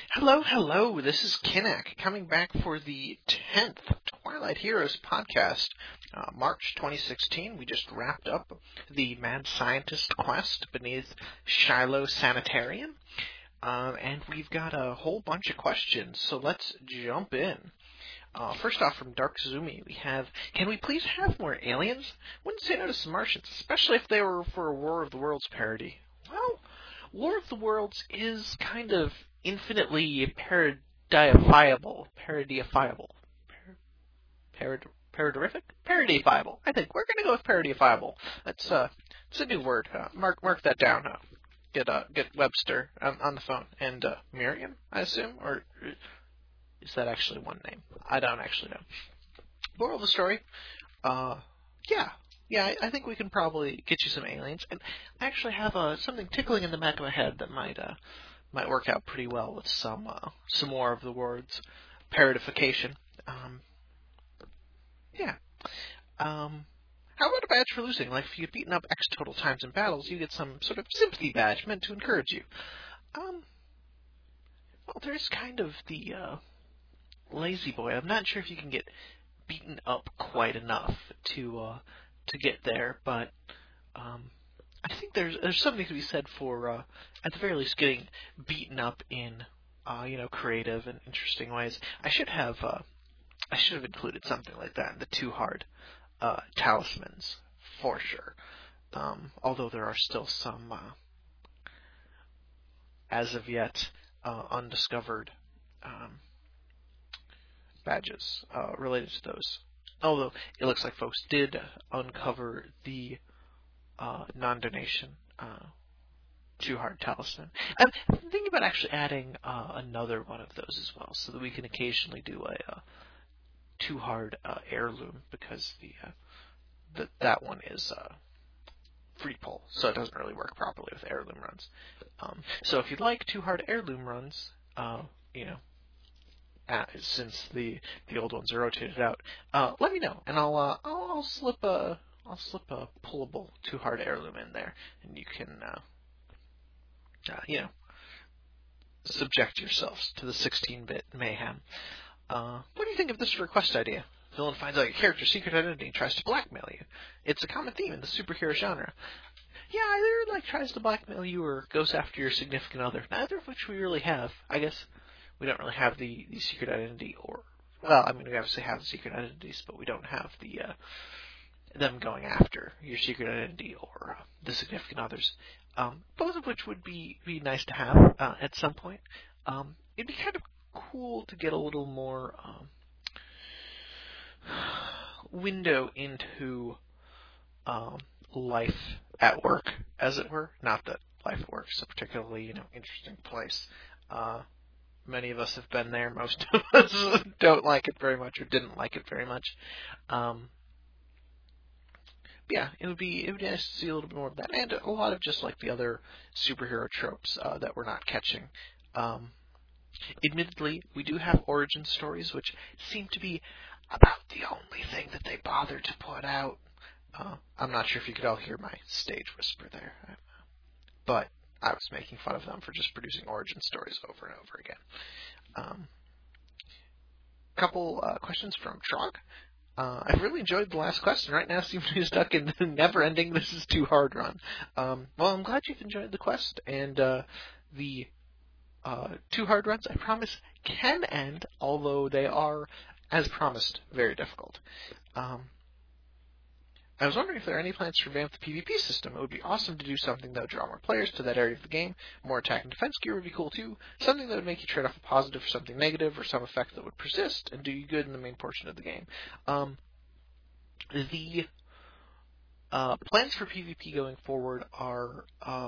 Hello, hello. This is Kinnack coming back for the 10th Twilight Heroes podcast. March 2016, we just wrapped up the Mad Scientist quest beneath Shiloh Sanitarium. And we've got a whole bunch of questions, so let's jump in. First off, from Dark Zumi, we have, can we please have more aliens? Wouldn't say no to some Martians, especially if they were for a War of the Worlds parody. Well, War of the Worlds is kind of infinitely parodifiable. Parodifiable. I think we're going to go with parodifiable. It's a new word. Mark that down. Get Webster on the phone and Merriam, I assume, or is that actually one name? I don't actually know. Moral of the story, yeah, I think we can probably get you some aliens. And I actually have something tickling in the back of my head that might work out pretty well with some more of the words parodification. How about a badge for losing? Like if you've beaten up X total times in battles, you get some sort of sympathy badge meant to encourage you. Well, there's kind of the lazy boy. I'm not sure if you can get beaten up quite enough to get there, but I think there's something to be said for at the very least getting beaten up in creative and interesting ways. I should have included something like that in the Too Hard talismans for sure. Although there are still some as of yet undiscovered badges related to those. Although it looks like folks did uncover the non-donation Too Hard talisman. I'm thinking about actually adding another one of those as well, so that we can occasionally do a Too Hard heirloom, because that one is free pull, so it doesn't really work properly with heirloom runs. So if you'd like Too Hard heirloom runs, since the old ones are rotated out, let me know, and I'll slip a pullable Too Hard heirloom in there, and you can subject yourselves to the 16-bit mayhem. What do you think of this request idea? Villain finds out your character's secret identity and tries to blackmail you. It's a common theme in the superhero genre. Yeah, either tries to blackmail you or goes after your significant other. Neither of which we really have. I guess we don't really have the secret identity, or we obviously have the secret identities, but we don't have the them going after your secret identity or the significant others. Both of which would be nice to have at some point. It'd be kind of cool to get a little more window into life at work, as it were. Not that life at work is a particularly interesting place. Many of us have been there. Most of us don't like it very much, or didn't like it very much. Yeah, it would be nice to see a little bit more of that, and a lot of just the other superhero tropes that we're not catching. Admittedly, we do have origin stories, which seem to be about the only thing that they bother to put out. I'm not sure if you could all hear my stage whisper there, but I was making fun of them for just producing origin stories over and over again. Couple questions from Trog. I've really enjoyed the last question. Right now, seems to be stuck in the never-ending "This is too hard" run. Well, I'm glad you've enjoyed the quest, and the Too Hard runs, I promise, can end, although they are, as promised, very difficult. I was wondering if there are any plans to revamp the PvP system. It would be awesome to do something that would draw more players to that area of the game. More attack and defense gear would be cool too. Something that would make you trade off a positive for something negative, or some effect that would persist and do you good in the main portion of the game. The plans for PvP going forward are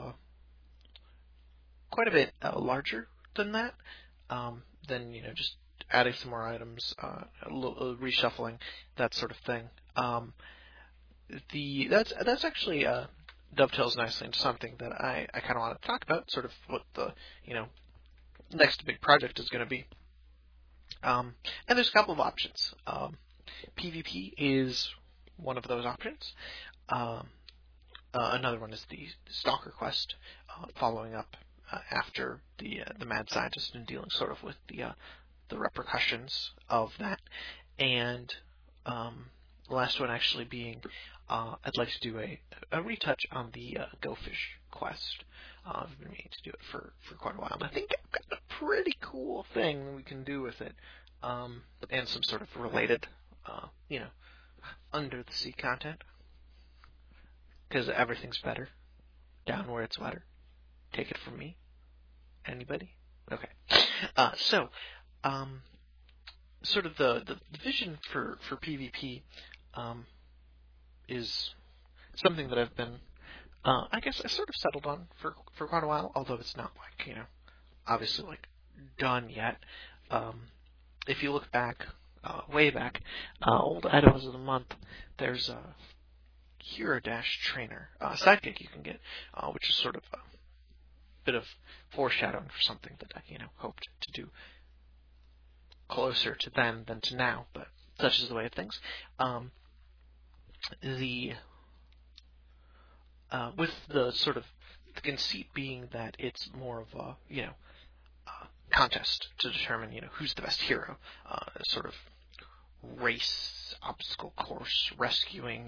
quite a bit larger than that. Than just adding some more items, reshuffling, that sort of thing. That's actually dovetails nicely into something that I kind of want to talk about, sort of what the next big project is going to be. And there's a couple of options. PvP is one of those options. Another one is the Stalker quest, following up after the mad scientist and dealing sort of with the repercussions of that. And the last one actually being, I'd like to do a retouch on the Go Fish quest. I've been meaning to do it for quite a while, and I think I've got a pretty cool thing we can do with it, and some sort of related, under the sea content, because everything's better down where it's wetter. Take it from me. Anybody? Okay. Sort of the vision for PvP is something that I've been, I guess I sort of settled on for quite a while, although it's not like, obviously like done yet. If you look back, way back, old items of the month, there's a Hero Dash trainer sidekick you can get, which is sort of a bit of foreshadowing for something that I, hoped to do closer to then than to now, but such is the way of things. With the sort of the conceit being that it's more of a, contest to determine, who's the best hero, sort of race, obstacle course, rescuing,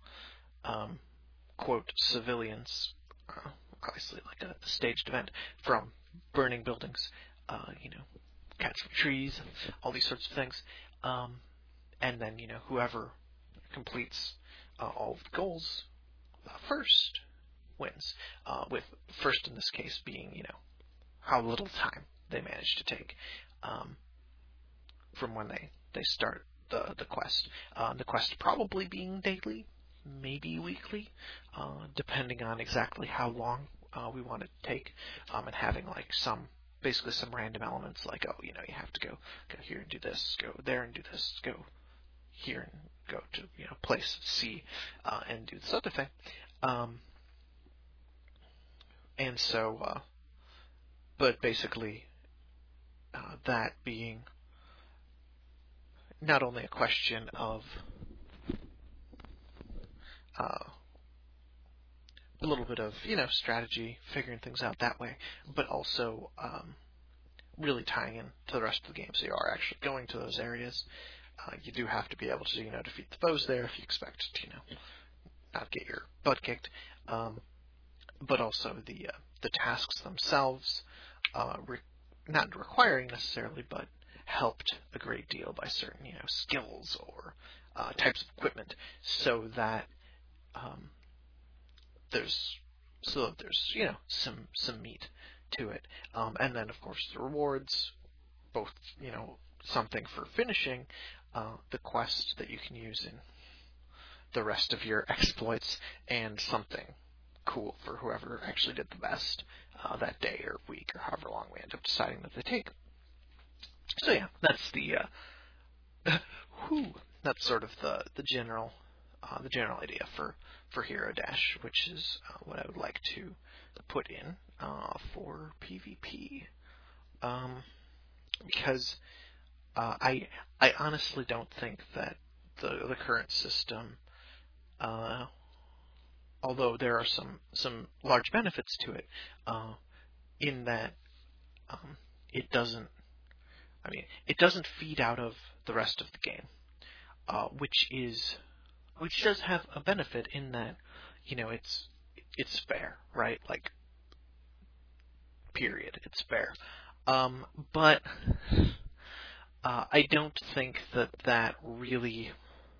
quote, civilians, obviously like a staged event, from burning buildings, cats from trees, all these sorts of things. And then, whoever completes all of the goals first wins, with first in this case being, how little time they manage to take from when they start the quest. The quest probably being daily, maybe weekly, depending on exactly how long we want it to take, and having like basically some random elements like, you have to go here and do this, go there and do this, go here and go to, place C, and do this other thing. And so, but basically, that being not only a question of a little bit of, strategy, figuring things out that way, but also really tying in to the rest of the game. So you are actually going to those areas. You do have to be able to, defeat the foes there if you expect to, not get your butt kicked. But also the tasks themselves, not requiring necessarily, but helped a great deal by certain, skills or types of equipment, so that there's some meat to it. And then of course the rewards, both, something for finishing the quest that you can use in the rest of your exploits, and something cool for whoever actually did the best that day or week or however long we end up deciding that they take. So yeah, that's that's sort of the general idea for Hero Dash, which is what I would like to put in for PvP, because I honestly don't think that the current system, although there are some large benefits to it, in that it doesn't feed out of the rest of the game, which does have a benefit in that, it's fair, right? Like, period, it's fair. But I don't think that really.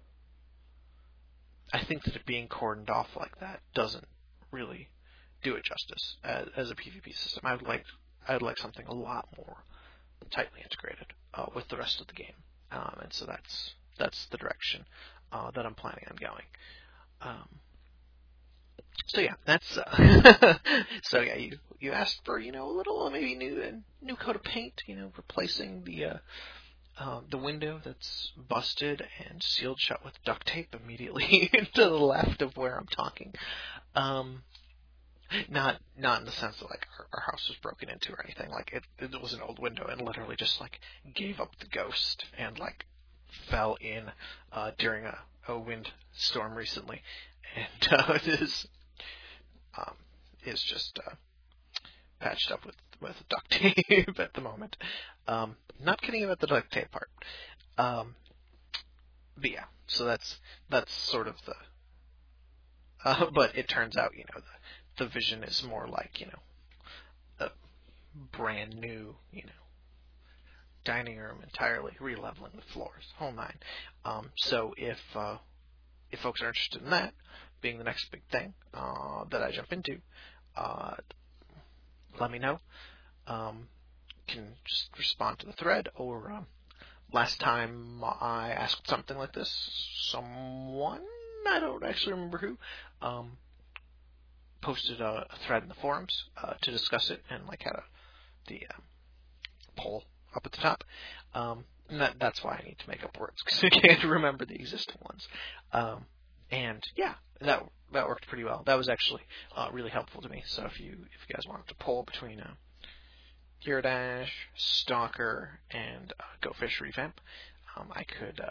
I think that it being cordoned off like that doesn't really do it justice as a PvP system. I'd like something a lot more tightly integrated with the rest of the game, and so that's the direction that I'm planning on going. So yeah, that's so yeah. You asked for a little maybe new coat of paint, replacing the window that's busted and sealed shut with duct tape immediately to the left of where I'm talking. Not in the sense that like our house was broken into or anything. Like it was an old window and literally just like gave up the ghost and like fell in during a wind storm recently, and it is just patched up with duct tape at the moment. Not kidding about the duct tape part. But yeah, so that's sort of the. But it turns out, the vision is more like, a brand new, dining room entirely, releveling the floors, whole nine. So if folks are interested in that being the next big thing that I jump into, let me know. Can just respond to the thread, or last time I asked something like this, someone, I don't actually remember who, posted a thread in the forums to discuss it, and had the poll up at the top. And that's why I need to make up words, because I can't remember the existing ones. And yeah, that worked pretty well. That was actually really helpful to me. So if you guys wanted to poll between Gyarados, Stalker, and Go Fish Revamp, I could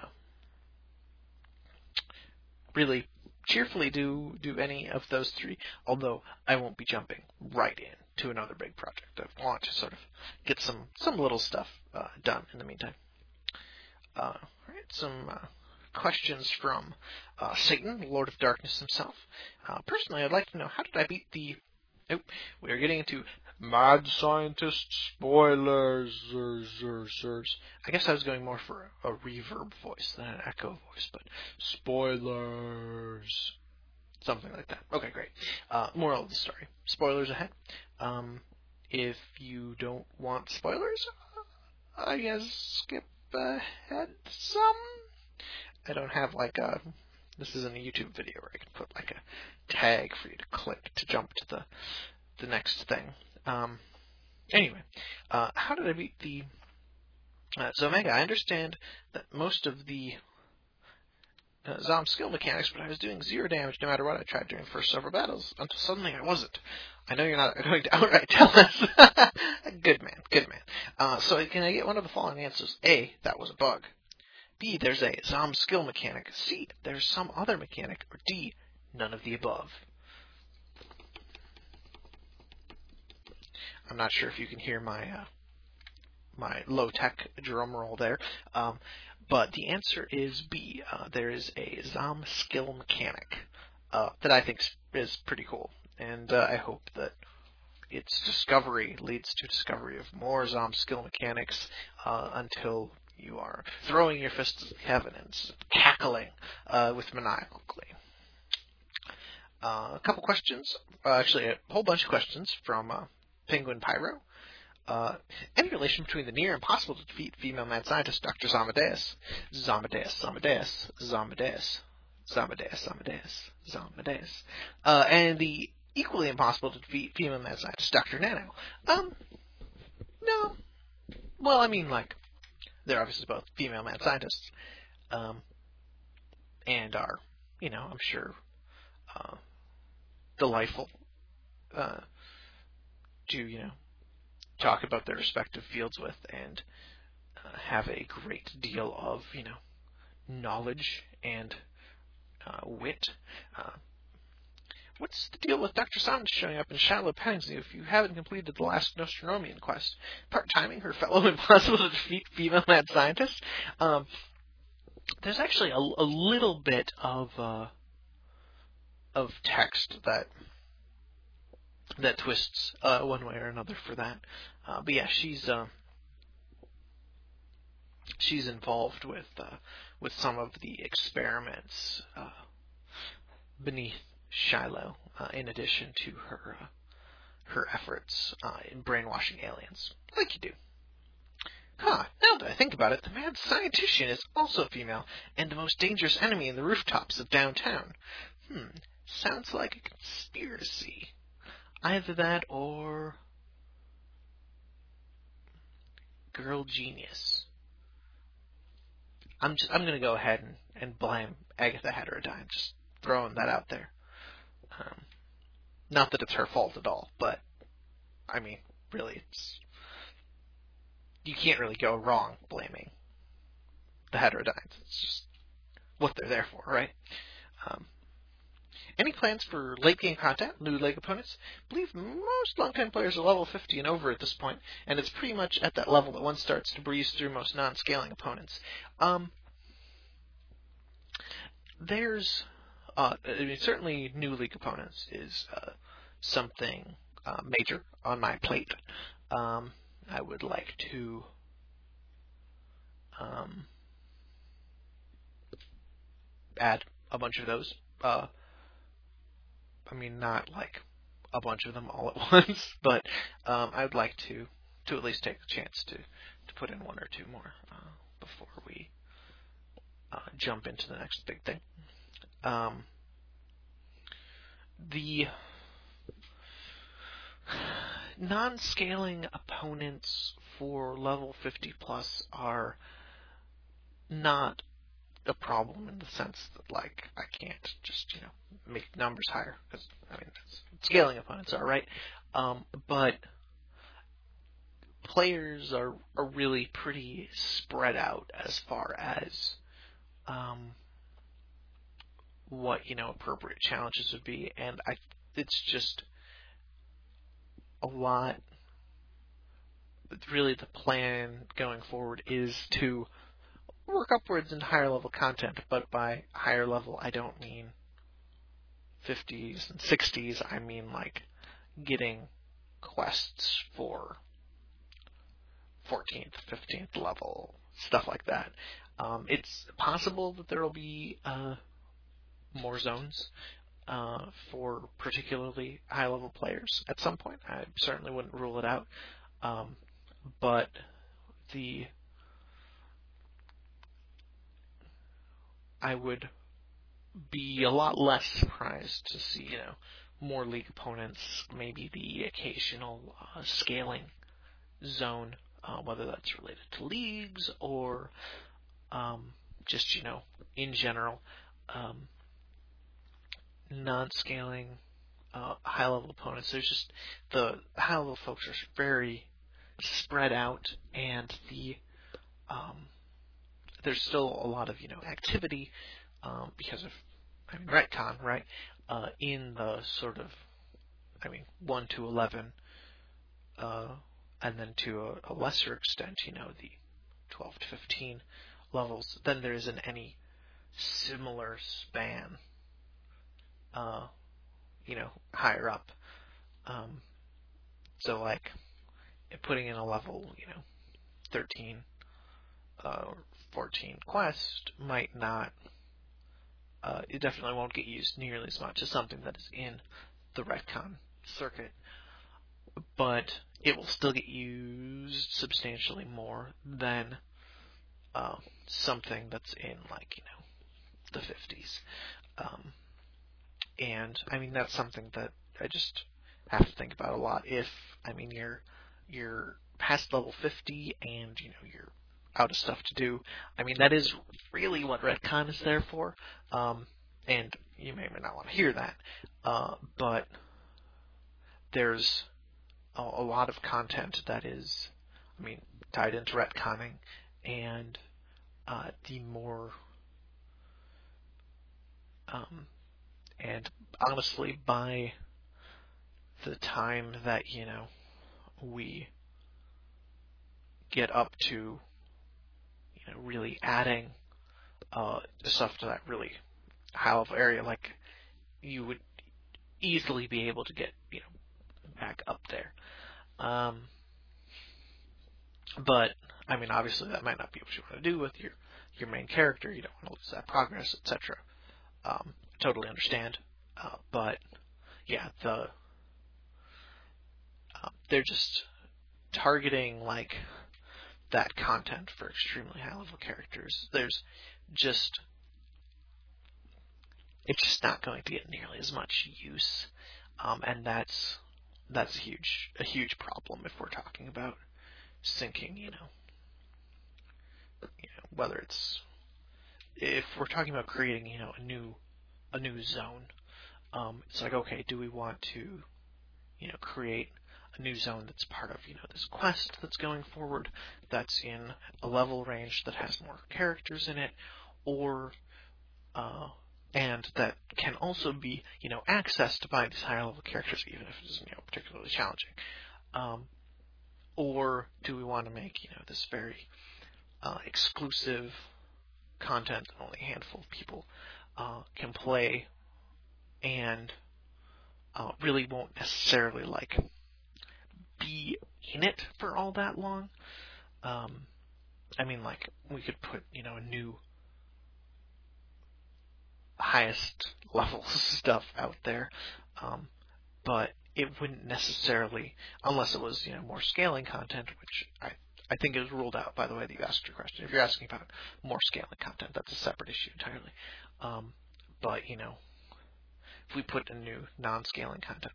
really cheerfully do any of those three, although I won't be jumping right in to another big project. I want to sort of get some little stuff done in the meantime. All right, some questions from Satan, Lord of Darkness himself. Personally, I'd like to know, how did I beat the... Oh, we are getting into mad scientist spoilers. I guess I was going more for a reverb voice than an echo voice, but spoilers. Something like that. Okay, great. Moral of the story. Spoilers ahead. If you don't want spoilers, I guess skip ahead some. I don't have this isn't a YouTube video where I can put a tag for you to click to jump to the next thing. Anyway, how did I beat the Zomega? I understand that most of the Zom skill mechanics, but I was doing 0 damage no matter what I tried during the first several battles, until suddenly I wasn't. I know you're not going to outright tell us. Good man. So can I get one of the following answers? A, that was a bug. B, there's a Zom skill mechanic. C, there's some other mechanic. Or D, none of the above. I'm not sure if you can hear my my low-tech drum roll there, but the answer is B. There is a Zom skill mechanic that I think is pretty cool, and I hope that its discovery leads to discovery of more Zom skill mechanics until you are throwing your fists at heaven and cackling with maniacal glee. A couple questions, actually a whole bunch of questions from Penguin Pyro. Any relation between the near impossible to defeat female mad scientist Dr. Zamadeus, and the equally impossible to defeat female mad scientist Dr. Nano? No. Well, I mean, they're obviously both female mad scientists, and are, I'm sure, delightful to, talk about their respective fields with, and have a great deal of, knowledge and wit. What's the deal with Dr. Saunders showing up in Shallow Pennings if you haven't completed the last Nostronomian quest? Part-timing her fellow impossible to defeat female mad scientist? There's actually a little bit of text that twists one way or another for that. But yeah, she's involved with some of the experiments beneath Shiloh, in addition to her efforts in brainwashing aliens, like you do. Now that I think about it, the mad scientician is also female, and the most dangerous enemy in the rooftops of downtown. Sounds like a conspiracy. Either that or girl genius. I'm gonna go ahead and blame Agatha Heterodyne. Just throwing that out there. Not that it's her fault at all, but I mean, really, you can't really go wrong blaming the Heterodynes. It's just what they're there for, right? Any plans for late game content, new League opponents? I believe most longtime players are level 50 and over at this point, and it's pretty much at that level that one starts to breeze through most non-scaling opponents. There's, certainly new League opponents is something major on my plate. I would like to add a bunch of those. Not like a bunch of them all at once, but I would like to at least take the chance to put in one or two more before we jump into the next big thing. The non-scaling opponents for level 50 plus are not a problem in the sense that, like, I can't just, make numbers higher, because, scaling opponents are, right? But players are really pretty spread out as far as what, appropriate challenges would be, and it's just a lot. Really, the plan going forward is to work upwards into higher level content, but by higher level, I don't mean 50s and 60s. I mean, like, getting quests for 14th, 15th level, stuff like that. It's possible that there will be more zones for particularly high-level players at some point. I certainly wouldn't rule it out. But I would be a lot less surprised to see, more League opponents, maybe the occasional scaling zone, whether that's related to leagues or just, in general, non-scaling high-level opponents. There's just the high-level folks are very spread out, and there's still a lot of activity because of retcon, right? In the sort of 1 to 11, and then to a lesser extent, the 12 to 15 levels. Then there isn't any similar span, higher up. So like putting in a level, 13 or 14 quest might not. It definitely won't get used nearly as much as something that is in the retcon circuit, but it will still get used substantially more than something that's in the 50s. And that's something that I just have to think about a lot. If you're past level 50 and you're out of stuff to do, that is really what retcon is there for. And you may or may not want to hear that, but there's a lot of content that is, tied into retconning, and the more, and honestly, by the time that we get up to really adding stuff to that really high level area, like, you would easily be able to get back up there. But obviously that might not be what you want to do with your main character. You don't want to lose that progress, etc. Totally understand. But yeah, they're just targeting that content for extremely high level characters. It's just not going to get nearly as much use, and that's a huge problem if we're talking about syncing. Whether if we're talking about creating a new zone, it's like, okay, do we want to create a new zone that's part of this quest that's going forward, that's in a level range that has more characters in it, or and that can also be, accessed by these higher level characters, even if it isn't, particularly challenging. Or do we want to make, this very exclusive content that only a handful of people can play, and really won't necessarily be in it for all that long? We could put, a new highest level stuff out there, but it wouldn't necessarily, unless it was, more scaling content, which I think is ruled out, by the way, that you asked your question. If you're asking about more scaling content, that's a separate issue entirely. But, if we put in new non-scaling content,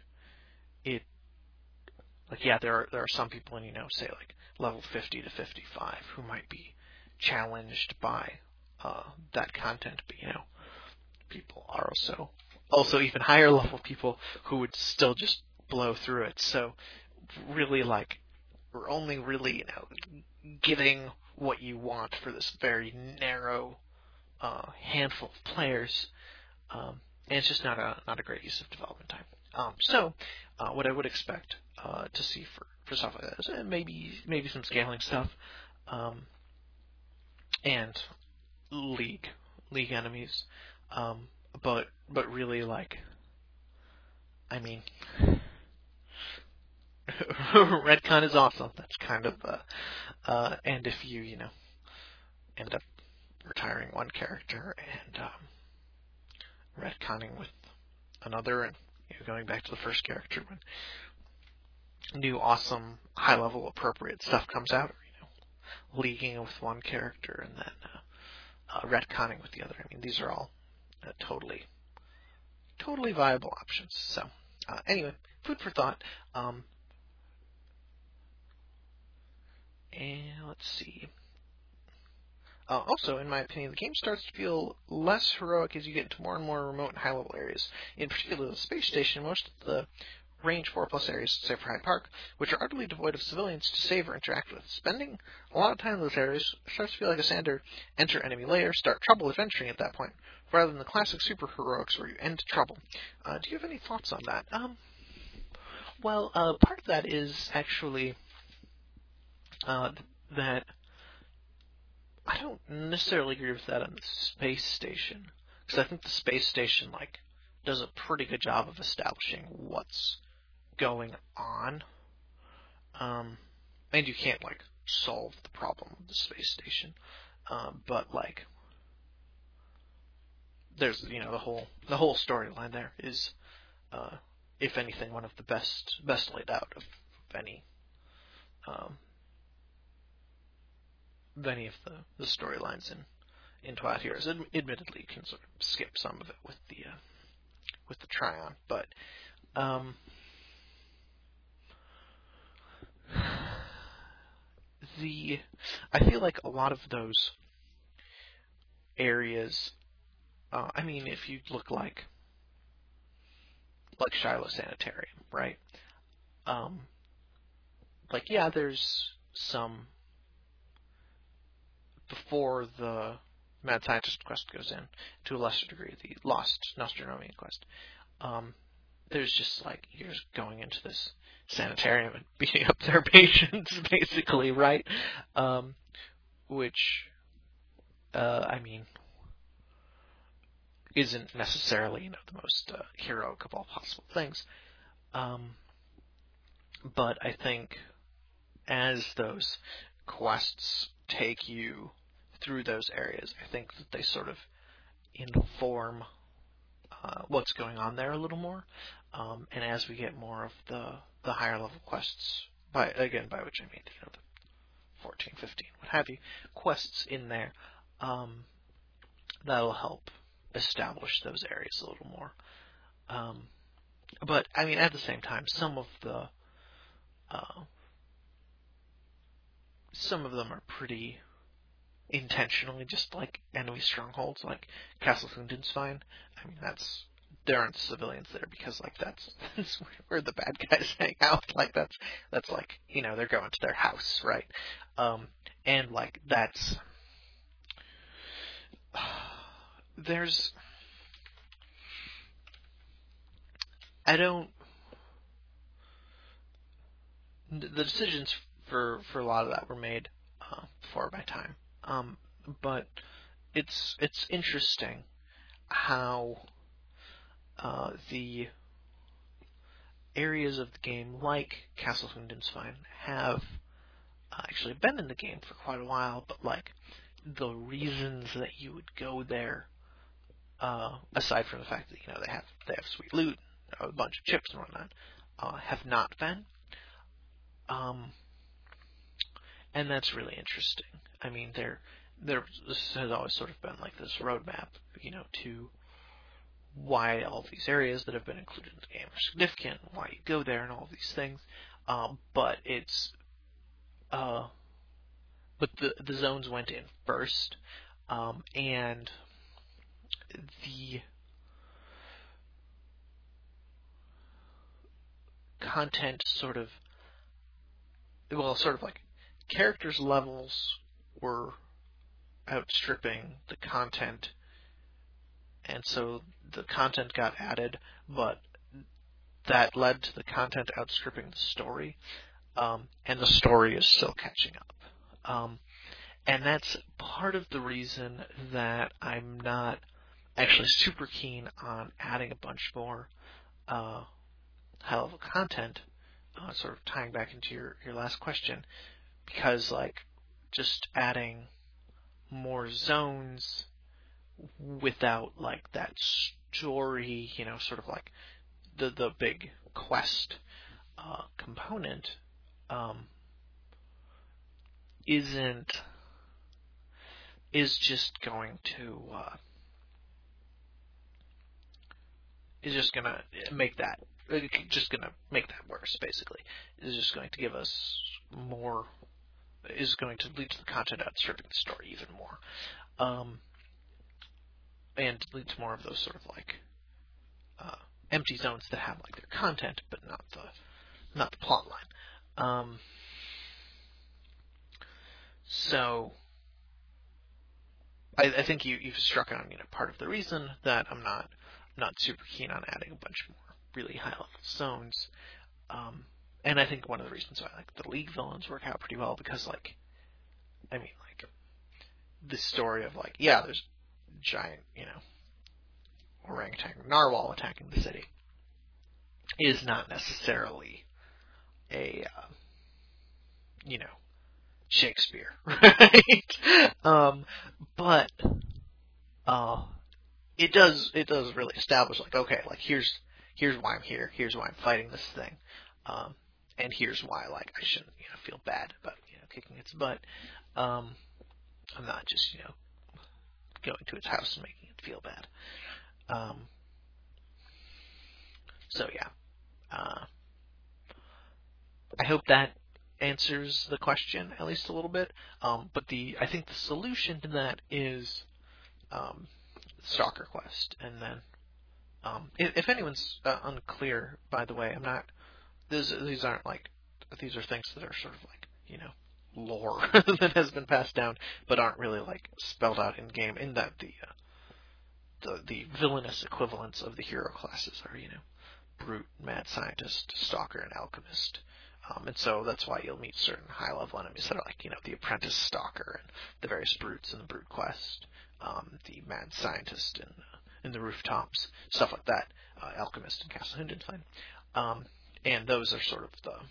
there are some people in, say level 50 to 55 who might be challenged by that content, but, people are also even higher level people who would still just blow through it. So really, we're only really, getting what you want for this very narrow handful of players, and it's just not a great use of development time. So what I would expect to see for stuff like this, maybe some scaling stuff, and league enemies, but really, Redcon is awesome. That's kind of and if you end up retiring one character and retconning with another, and going back to the first character when new awesome high level appropriate stuff comes out, or leaguing with one character and then retconning with the other. These are all totally viable options. So anyway, food for thought. And let's see. Also, in my opinion, the game starts to feel less heroic as you get into more and more remote and high-level areas. In particular, the space station, most of the Range 4+ areas, save for Hyde Park, which are utterly devoid of civilians to save or interact with. Spending a lot of time in those areas starts to feel like a enter enemy layer, start trouble if entering at that point, rather than the classic super heroics where you end trouble. Do you have any thoughts on that? Well, part of that is actually that I don't necessarily agree with that on the space station, because I think the space station does a pretty good job of establishing what's going on, and you can't solve the problem of the space station, but there's the whole storyline there is, if anything, one of the best laid out of any of the storylines in Twilight Heroes. Admittedly, you can sort of skip some of it with the Tryon, but I feel like a lot of those areas, if you look like Shiloh Sanitarium, right? There's some before the Mad Scientist quest goes in, to a lesser degree, the Lost Nostronomian quest. There's just you're just going into this sanitarium and beating up their patients, basically, right? Which, isn't necessarily, the most heroic of all possible things. But I think as those quests take you through those areas, I think that they sort of inform what's going on there a little more. And as we get more of the higher level quests, by which I mean the 14, 15, what have you, quests in there, that'll help establish those areas a little more. But at the same time, some of them are pretty intentionally just enemy strongholds, like Castle Hundingsvine. There aren't civilians there because that's where the bad guys hang out. That's they're going to their house, right? And that's there's I don't. The decisions for a lot of that were made before my time. But it's interesting how the areas of the game, like Castle Hundensvein, have actually been in the game for quite a while, but like the reasons that you would go there, aside from the fact that they have sweet loot, a bunch of chips and whatnot, have not been. And that's really interesting. I mean, this has always sort of been like this roadmap, to why all these areas that have been included in the game are significant, why you go there, and all these things. But the zones went in first, and the content sort of like characters' levels were outstripping the content, and so the content got added, but that led to the content outstripping the story, and the story is still catching up. And that's part of the reason that I'm not actually super keen on adding a bunch more high-level content, sort of tying back into your last question, because like just adding more zones without like that story, sort of like the big quest component, is just going to make that worse. Basically, is just going to give us more. Is going to lead to the content outstripping the story even more, and lead to more of those sort of like empty zones that have like their content but not the plot line. So I think you've struck on part of the reason that I'm not super keen on adding a bunch more really high level zones. And I think one of the reasons why like the League villains work out pretty well, because like the story of like, yeah, there's giant orangutan narwhal attacking the city is not necessarily a Shakespeare, right? But it does really establish like, okay, like here's why I'm here, here's why I'm fighting this thing, and here's why like I shouldn't feel bad about kicking its butt. I'm not just going to its house and making it feel bad. So yeah, I hope that answers the question at least a little bit. But I think the solution to that is Stalker Quest, and then if anyone's unclear, by the way, I'm not. These aren't like, these are things that are sort of like lore that has been passed down, but aren't really like spelled out in game. In that the villainous equivalents of the hero classes are brute, mad scientist, stalker, and alchemist. And so that's why you'll meet certain high-level enemies that are like, the apprentice stalker and the various brutes in the brute quest, the mad scientist in the rooftops, stuff like that, alchemist in Castle Hundensvein. And those are sort of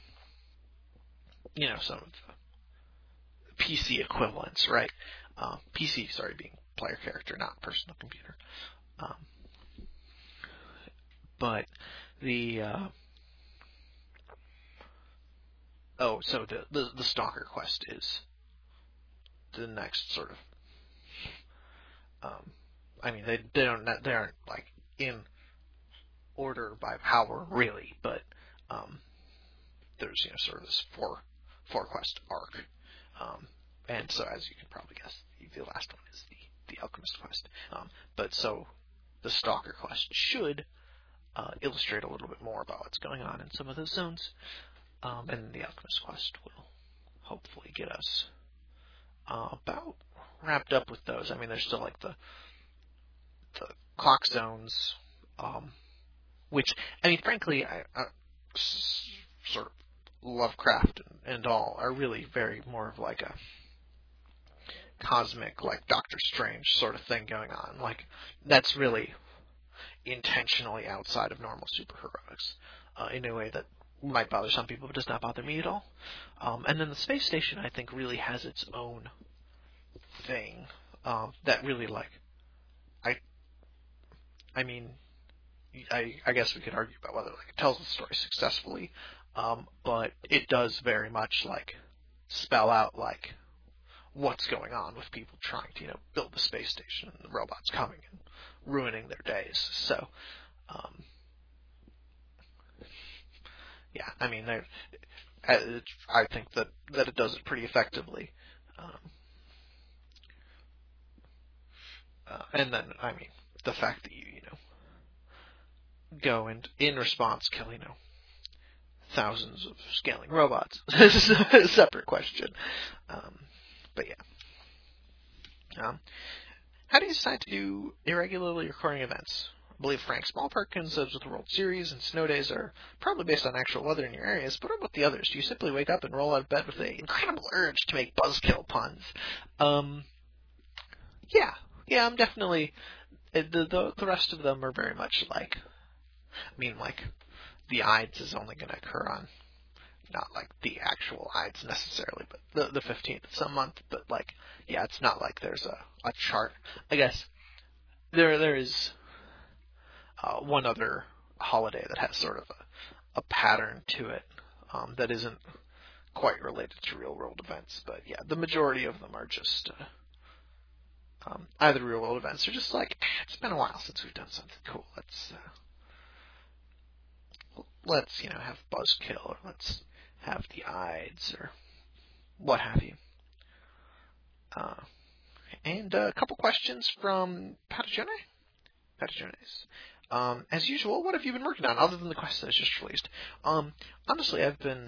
some of the PC equivalents, right? PC, being player character, not personal computer. But the so the Stalker Quest is the next sort of. They aren't like in order by power really, but there's sort of this four quest arc, and so as you can probably guess, the last one is the Alchemist Quest. But so the Stalker Quest should illustrate a little bit more about what's going on in some of those zones. And the Alchemist Quest will hopefully get us about wrapped up with those. There's still like the clock zones, which, I mean, frankly, sort of Lovecraft and all are really very more of like a cosmic, like Doctor Strange sort of thing going on. Like, that's really intentionally outside of normal superheroics in a way that might bother some people, but does not bother me at all. And then the space station, I think, really has its own thing that really, like, I mean, I guess we could argue about whether like it tells the story successfully, but it does very much like spell out like what's going on with people trying to build the space station and the robots coming and ruining their days. So, yeah, I mean, I think that it does it pretty effectively. And then, I mean, the fact that you go and in response kill thousands of scaling robots is a separate question. But yeah. How do you decide to do irregularly recurring events? I believe Frank Smallperkins says with the World Series and snow days are probably based on actual weather in your areas, but what about the others? Do you simply wake up and roll out of bed with an incredible urge to make buzzkill puns? Yeah, I'm definitely... The rest of them are very much like... I mean, like, the Ides is only going to occur on, not like the actual Ides necessarily, but the 15th of some month. But like, yeah, it's not like there's a chart. I guess there is one other holiday that has sort of a pattern to it that isn't quite related to real world events. But yeah, the majority of them are just either real world events or just like, it's been a while since we've done something cool. Let's have Buzzkill, or let's have the Ides, or what have you. And a couple questions from Patajones. As usual, what have you been working on other than the quest that was just released? Honestly, I've been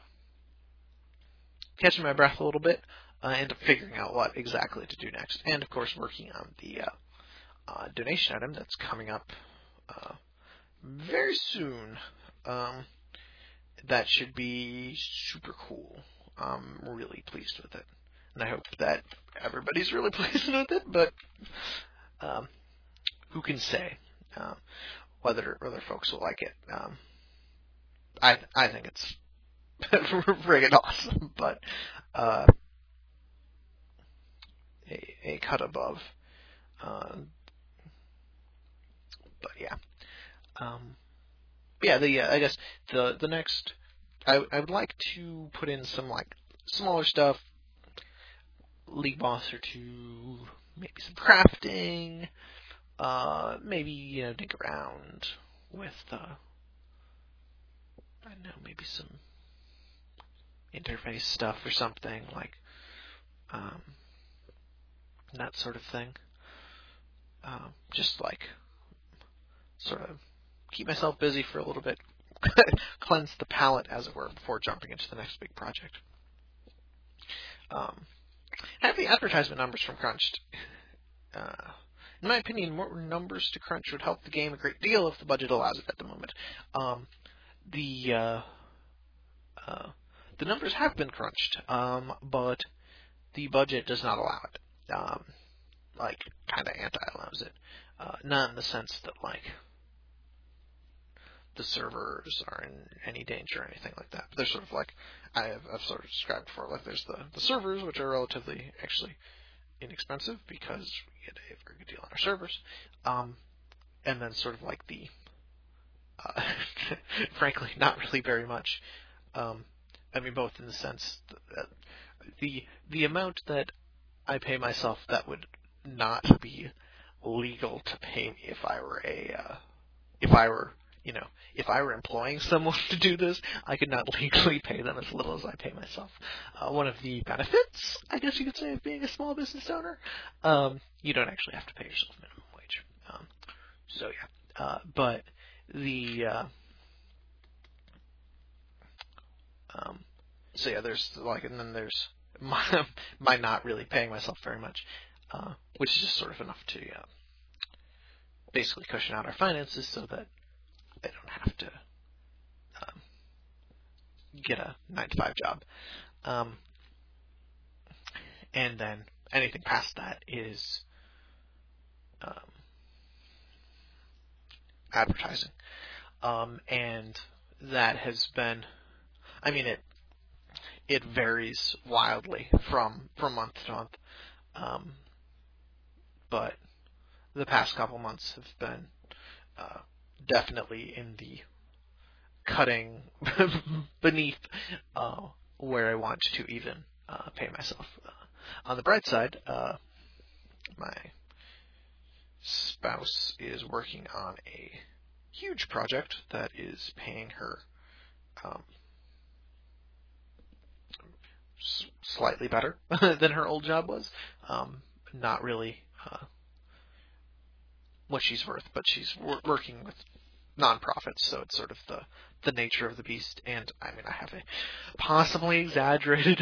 catching my breath a little bit and figuring out what exactly to do next. And, of course, working on the donation item that's coming up very soon. That should be super cool. I'm really pleased with it. And I hope that everybody's really pleased with it, but who can say whether other folks will like it. I think it's friggin' awesome, but a cut above. But yeah. Yeah, I guess the next, I would like to put in some like smaller stuff, League Boss or two, maybe some crafting, maybe dig around with I don't know, maybe some interface stuff or something like that sort of thing. Just like sort of keep myself busy for a little bit, cleanse the palate, as it were, before jumping into the next big project. Have the advertisement numbers from Crunched. In my opinion, more numbers to crunch would help the game a great deal if the budget allows it at the moment. The numbers have been crunched, but the budget does not allow it. Like, kind of anti-allows it. Not in the sense that, like, the servers are in any danger or anything like that. But they're sort of like, I've sort of described before, like there's the servers, which are relatively actually inexpensive because we get a very good deal on our servers. And then sort of like the, frankly, not really very much. I mean, both in the sense that the amount that I pay myself that would not be legal to pay me if I were employing someone to do this, I could not legally pay them as little as I pay myself. One of the benefits, I guess you could say, of being a small business owner, you don't actually have to pay yourself minimum wage. So yeah, but so yeah, there's like, and then there's my not really paying myself very much, which is just sort of enough to basically cushion out our finances so that they don't have to get a 9-to-5 job. And then anything past that is advertising. And that has been, I mean, it varies wildly from month to month. But the past couple months have been definitely in the cutting beneath where I want to even pay myself. On the bright side, my spouse is working on a huge project that is paying her slightly better than her old job was. Not really what she's worth, but she's working with nonprofits, so it's sort of the nature of the beast. And I mean, I have a possibly exaggerated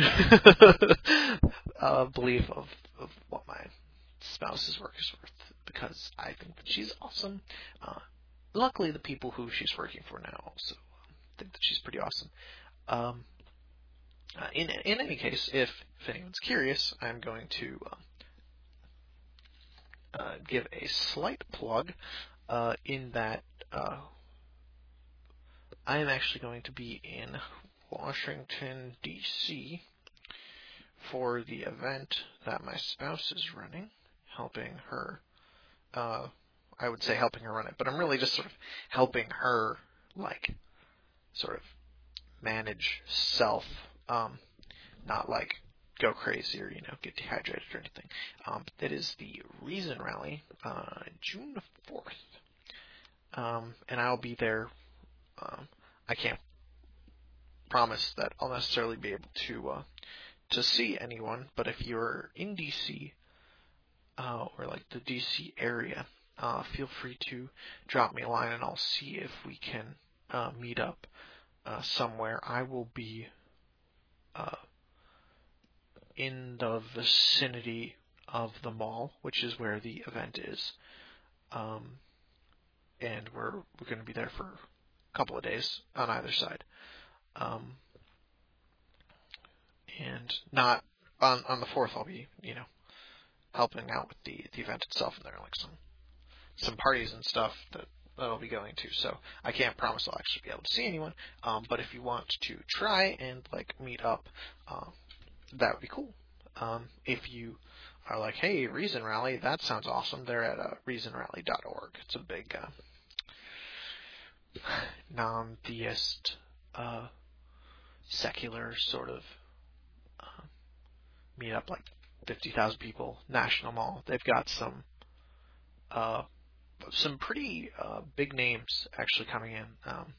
belief of what my spouse's work is worth, because I think that she's awesome. Luckily, the people who she's working for now also think that she's pretty awesome. In any case, if anyone's curious, I'm going to give a slight plug in that I am actually going to be in Washington, D.C. for the event that my spouse is running, helping her, I would say helping her run it, but I'm really just sort of helping her, like, sort of manage self, not like go crazy or, get dehydrated or anything. It is the Reason Rally, June 4th. And I'll be there. I can't promise that I'll necessarily be able to see anyone, but if you're in DC, or like the DC area, feel free to drop me a line and I'll see if we can meet up somewhere. I will be in the vicinity of the mall, which is where the event is, and we're going to be there for a couple of days on either side, and not on the 4th. I'll be helping out with the event itself, and there are like some parties and stuff that I'll be going to, so I can't promise I'll actually be able to see anyone, but if you want to try and like meet up, that would be cool. If you are like, hey, Reason Rally, that sounds awesome, they're at reasonrally.org. It's a big non-theist, secular sort of meetup, like 50,000 people, National Mall. They've got some pretty big names actually coming in.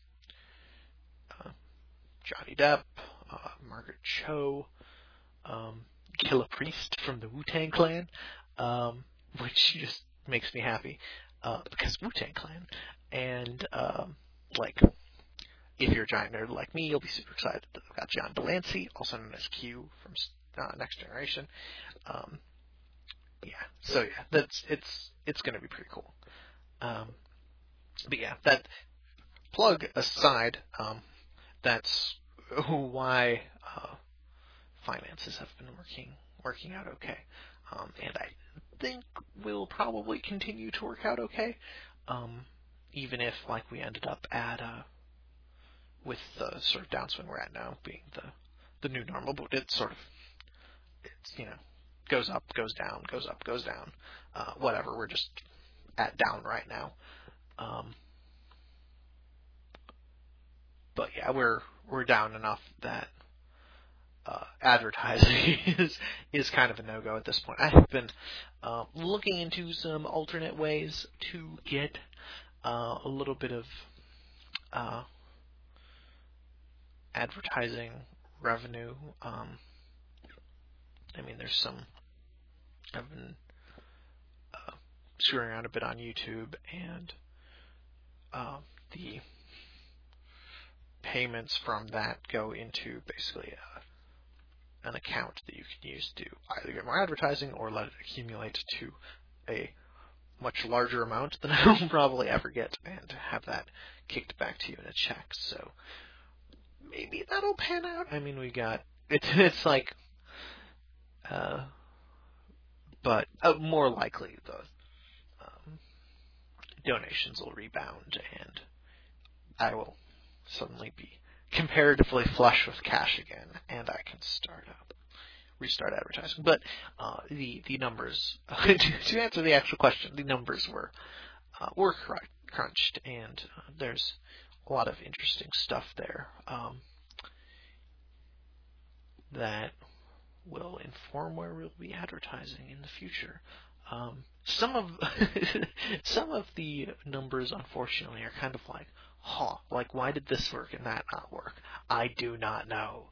Johnny Depp, Margaret Cho, Killah Priest from the Wu-Tang Clan, which just makes me happy, because Wu-Tang Clan. And, like, if you're a giant nerd like me, you'll be super excited that I've got John Delancey, also known as Q from Next Generation. So it's going to be pretty cool. But yeah, that plug aside, that's why finances have been working out okay, and I think will probably continue to work out okay, even if like we ended up at with the sort of downswing we're at now being the new normal, but it's goes up, goes down, goes up, goes down, whatever. We're just at down right now. But yeah, we're down enough that advertising is kind of a no-go at this point. I have been looking into some alternate ways to get a little bit of advertising revenue. I mean, there's some. I've been screwing around a bit on YouTube, and the payments from that go into basically an account that you can use to either get more advertising or let it accumulate to a much larger amount than I will probably ever get, and have that kicked back to you in a check. So maybe that'll pan out. I mean, we got it's like, but more likely the donations will rebound, and I will suddenly be comparatively flush with cash again, and I can restart advertising. But the numbers, to answer the actual question, the numbers were crunched, and there's a lot of interesting stuff there that will inform where we'll be advertising in the future. Some of the numbers, unfortunately, are kind of like, like, why did this work and that not work? I do not know.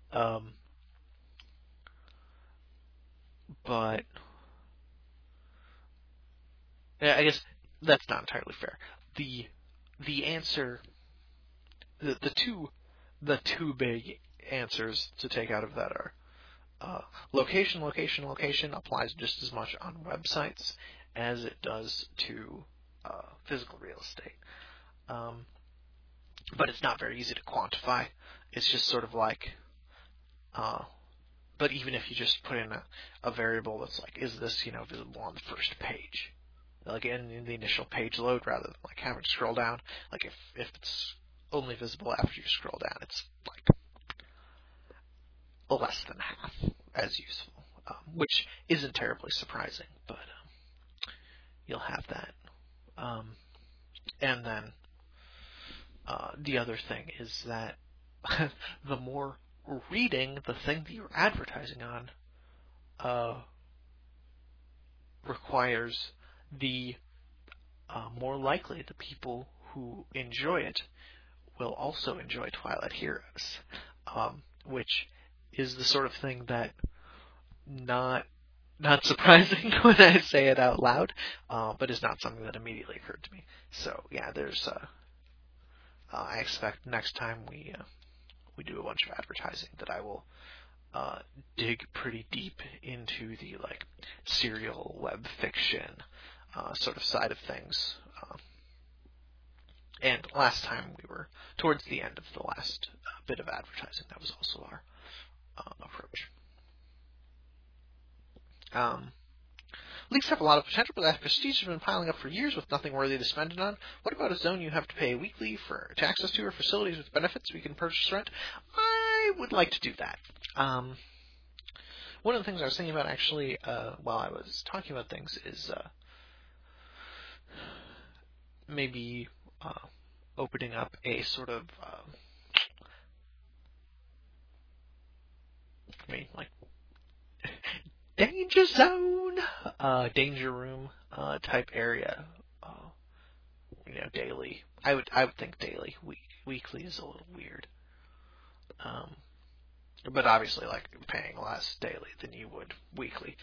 But yeah, I guess that's not entirely fair. The answer, the two big answers to take out of that are location applies just as much on websites as it does to physical real estate. But it's not very easy to quantify. It's just sort of like, but even if you just put in a variable that's like, is this, visible on the first page? Like in the initial page load, rather than like having to scroll down. Like if it's only visible after you scroll down, it's like less than half as useful, which isn't terribly surprising, but you'll have that. And then the other thing is that the more reading the thing that you're advertising on requires, the more likely the people who enjoy it will also enjoy Twilight Heroes, which is the sort of thing that not surprising when I say it out loud, but is not something that immediately occurred to me. So yeah, there's I expect next time we do a bunch of advertising that I will dig pretty deep into the like serial web fiction sort of side of things. And last time we were towards the end of the last bit of advertising. That was also our approach. Leaks have a lot of potential, but that prestige has been piling up for years with nothing worthy to spend it on. What about a zone you have to pay weekly to access to, or facilities with benefits we can purchase rent? I would like to do that. One of the things I was thinking about, actually, while I was talking about things, is maybe opening up a sort of danger zone, danger room type area. Daily. I would think daily. Weekly is a little weird. But obviously, like, paying less daily than you would weekly.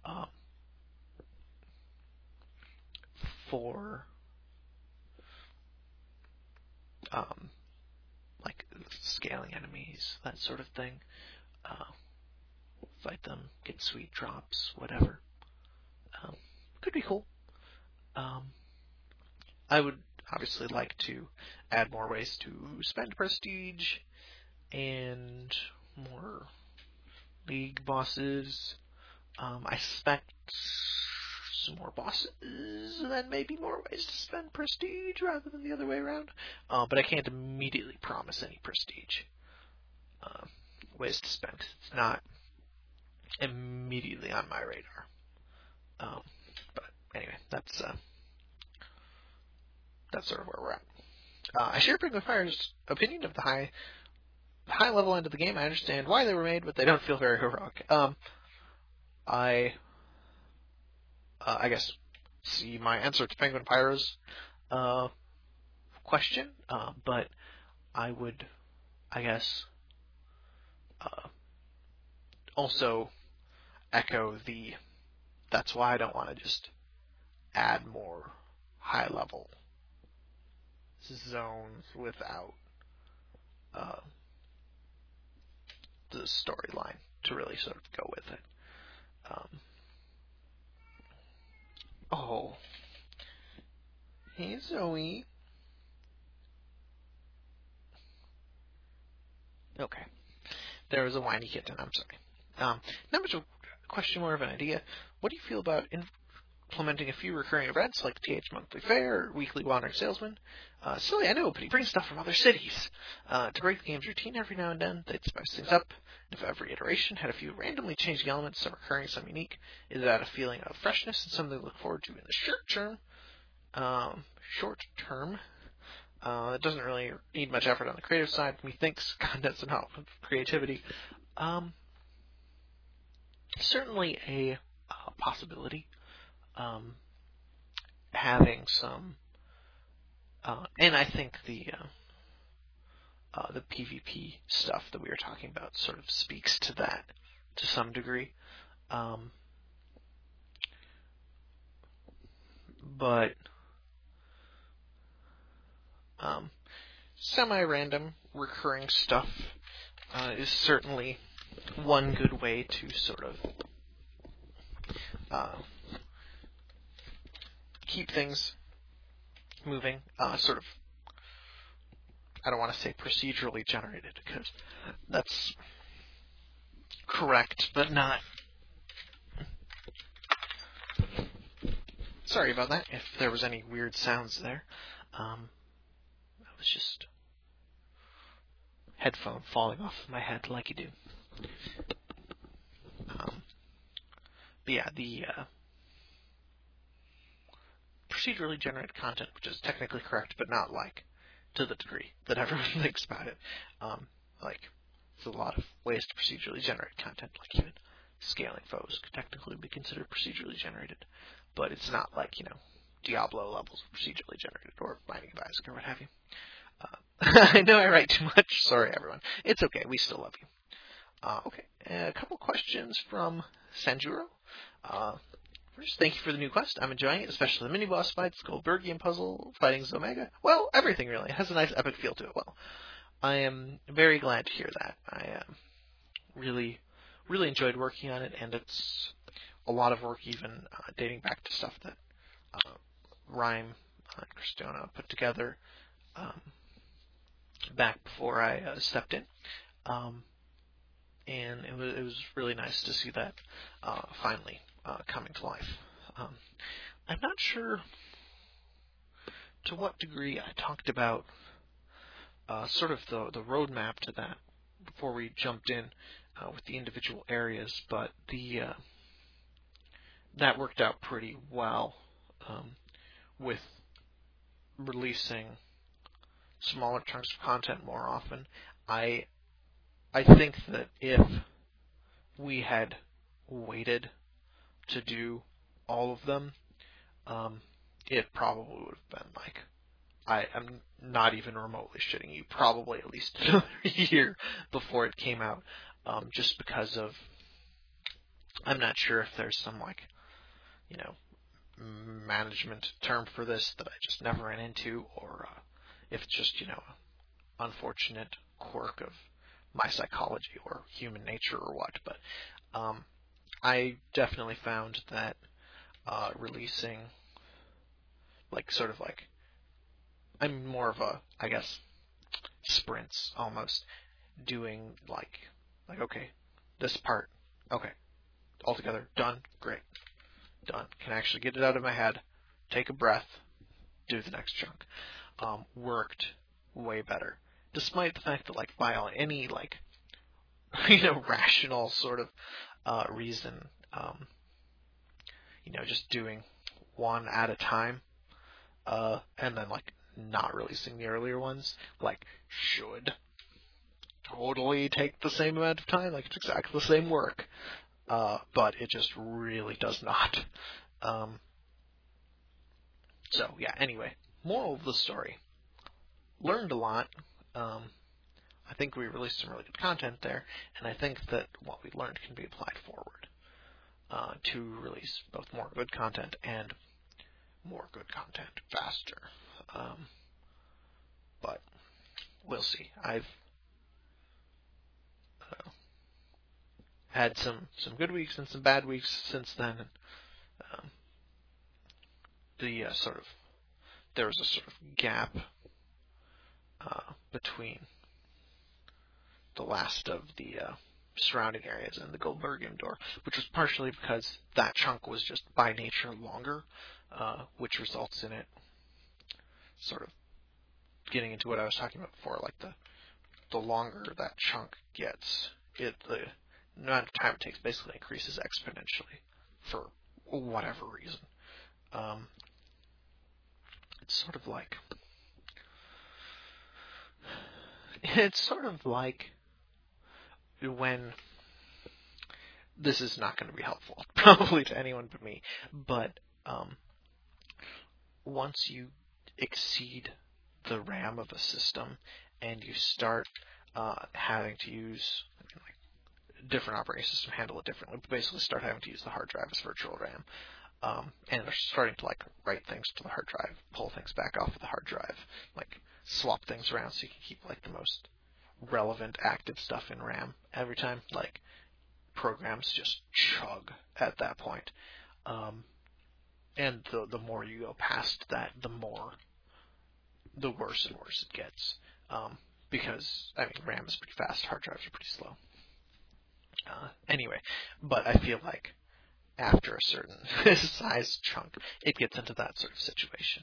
For like scaling enemies, that sort of thing. Fight them, get sweet drops, whatever. Could be cool. I would obviously like to add more ways to spend prestige and more league bosses. I suspect some more bosses, and then maybe more ways to spend prestige rather than the other way around. But I can't immediately promise any prestige ways to spend. It's not immediately on my radar. But anyway, that's sort of where we're at. I share Penguin Fire's opinion of the high level end of the game. I understand why they were made, but they don't feel very heroic. I guess see my answer to Penguin Pyro's question, but I would, I guess, also echo that's why I don't want to just add more high level zones without the storyline to really sort of go with it. Hey, Zoe. Okay. There was a whiny kitten. I'm sorry. Not much of a question, more of an idea. What do you feel about implementing a few recurring events like TH Monthly Fair, or Weekly Wandering Salesman? Silly, I know, but he brings stuff from other cities. To break the game's routine every now and then, they'd spice things up. If every iteration had a few randomly changing elements, some recurring, some unique, it'd add a feeling of freshness and something to look forward to in the short term. It doesn't really need much effort on the creative side. Methinks content's an output of creativity. Certainly a possibility. Having some, and I think the PvP stuff that we were talking about sort of speaks to that to some degree. But semi-random recurring stuff is certainly one good way to sort of keep things moving. Sort of, I don't want to say procedurally generated, because that's correct, but not. Sorry about that, if there was any weird sounds there. That was just headphone falling off my head like you do. But yeah, the procedurally generated content, which is technically correct, but not like to the degree that everyone thinks about it. There's a lot of ways to procedurally generate content, like even scaling foes could technically be considered procedurally generated, but it's not like, Diablo levels of procedurally generated, or Binding of Isaac, or what have you. I know I write too much. Sorry, everyone. It's okay. We still love you. Okay. A couple questions from Sanjuro. First, thank you for the new quest. I'm enjoying it, especially the mini-boss fights, Goldbergian puzzle, fighting Zomega. Well, everything really. It has a nice epic feel to it. Well, I am very glad to hear that. I really, really enjoyed working on it, and it's a lot of work even dating back to stuff that Rhyme and Christiana put together back before I stepped in. And it was really nice to see that finally coming to life. I'm not sure to what degree I talked about sort of the roadmap to that before we jumped in with the individual areas, but that worked out pretty well with releasing smaller chunks of content more often. I think that if we had waited to do all of them, it probably would have been like, I'm not even remotely shitting you, probably at least another year before it came out, just because of, I'm not sure if there's some management term for this that I just never ran into, or if it's just, unfortunate quirk of my psychology or human nature or what, but I definitely found that releasing I'm more of a, I guess, sprints almost, doing like okay, this part, okay, altogether, done, great, done, can actually get it out of my head, take a breath, do the next chunk, worked way better, despite the fact that by any rational sort of reason, just doing one at a time, and then not releasing the earlier ones, should totally take the same amount of time, it's exactly the same work, but it just really does not. So yeah, anyway, moral of the story, learned a lot. I think we released some really good content there, and I think that what we learned can be applied forward to release both more good content and more good content faster. But we'll see. I've had some good weeks and some bad weeks since then. The sort of there was a sort of gap between the last of the surrounding areas and the Goldbergium door, which was partially because that chunk was just by nature longer, which results in it sort of getting into what I was talking about before, like the longer that chunk gets, the amount of time it takes basically increases exponentially for whatever reason. It's sort of like when, this is not going to be helpful probably to anyone but me, but once you exceed the RAM of a system and you start having to use different operating system handle it differently, but basically start having to use the hard drive as virtual RAM, and they're starting to write things to the hard drive, pull things back off of the hard drive, swap things around so you can keep the most relevant active stuff in RAM every time. Programs just chug at that point, and the more you go past that, the worse and worse it gets, because RAM is pretty fast, hard drives are pretty slow. Anyway, but I feel like after a certain size chunk, it gets into that sort of situation.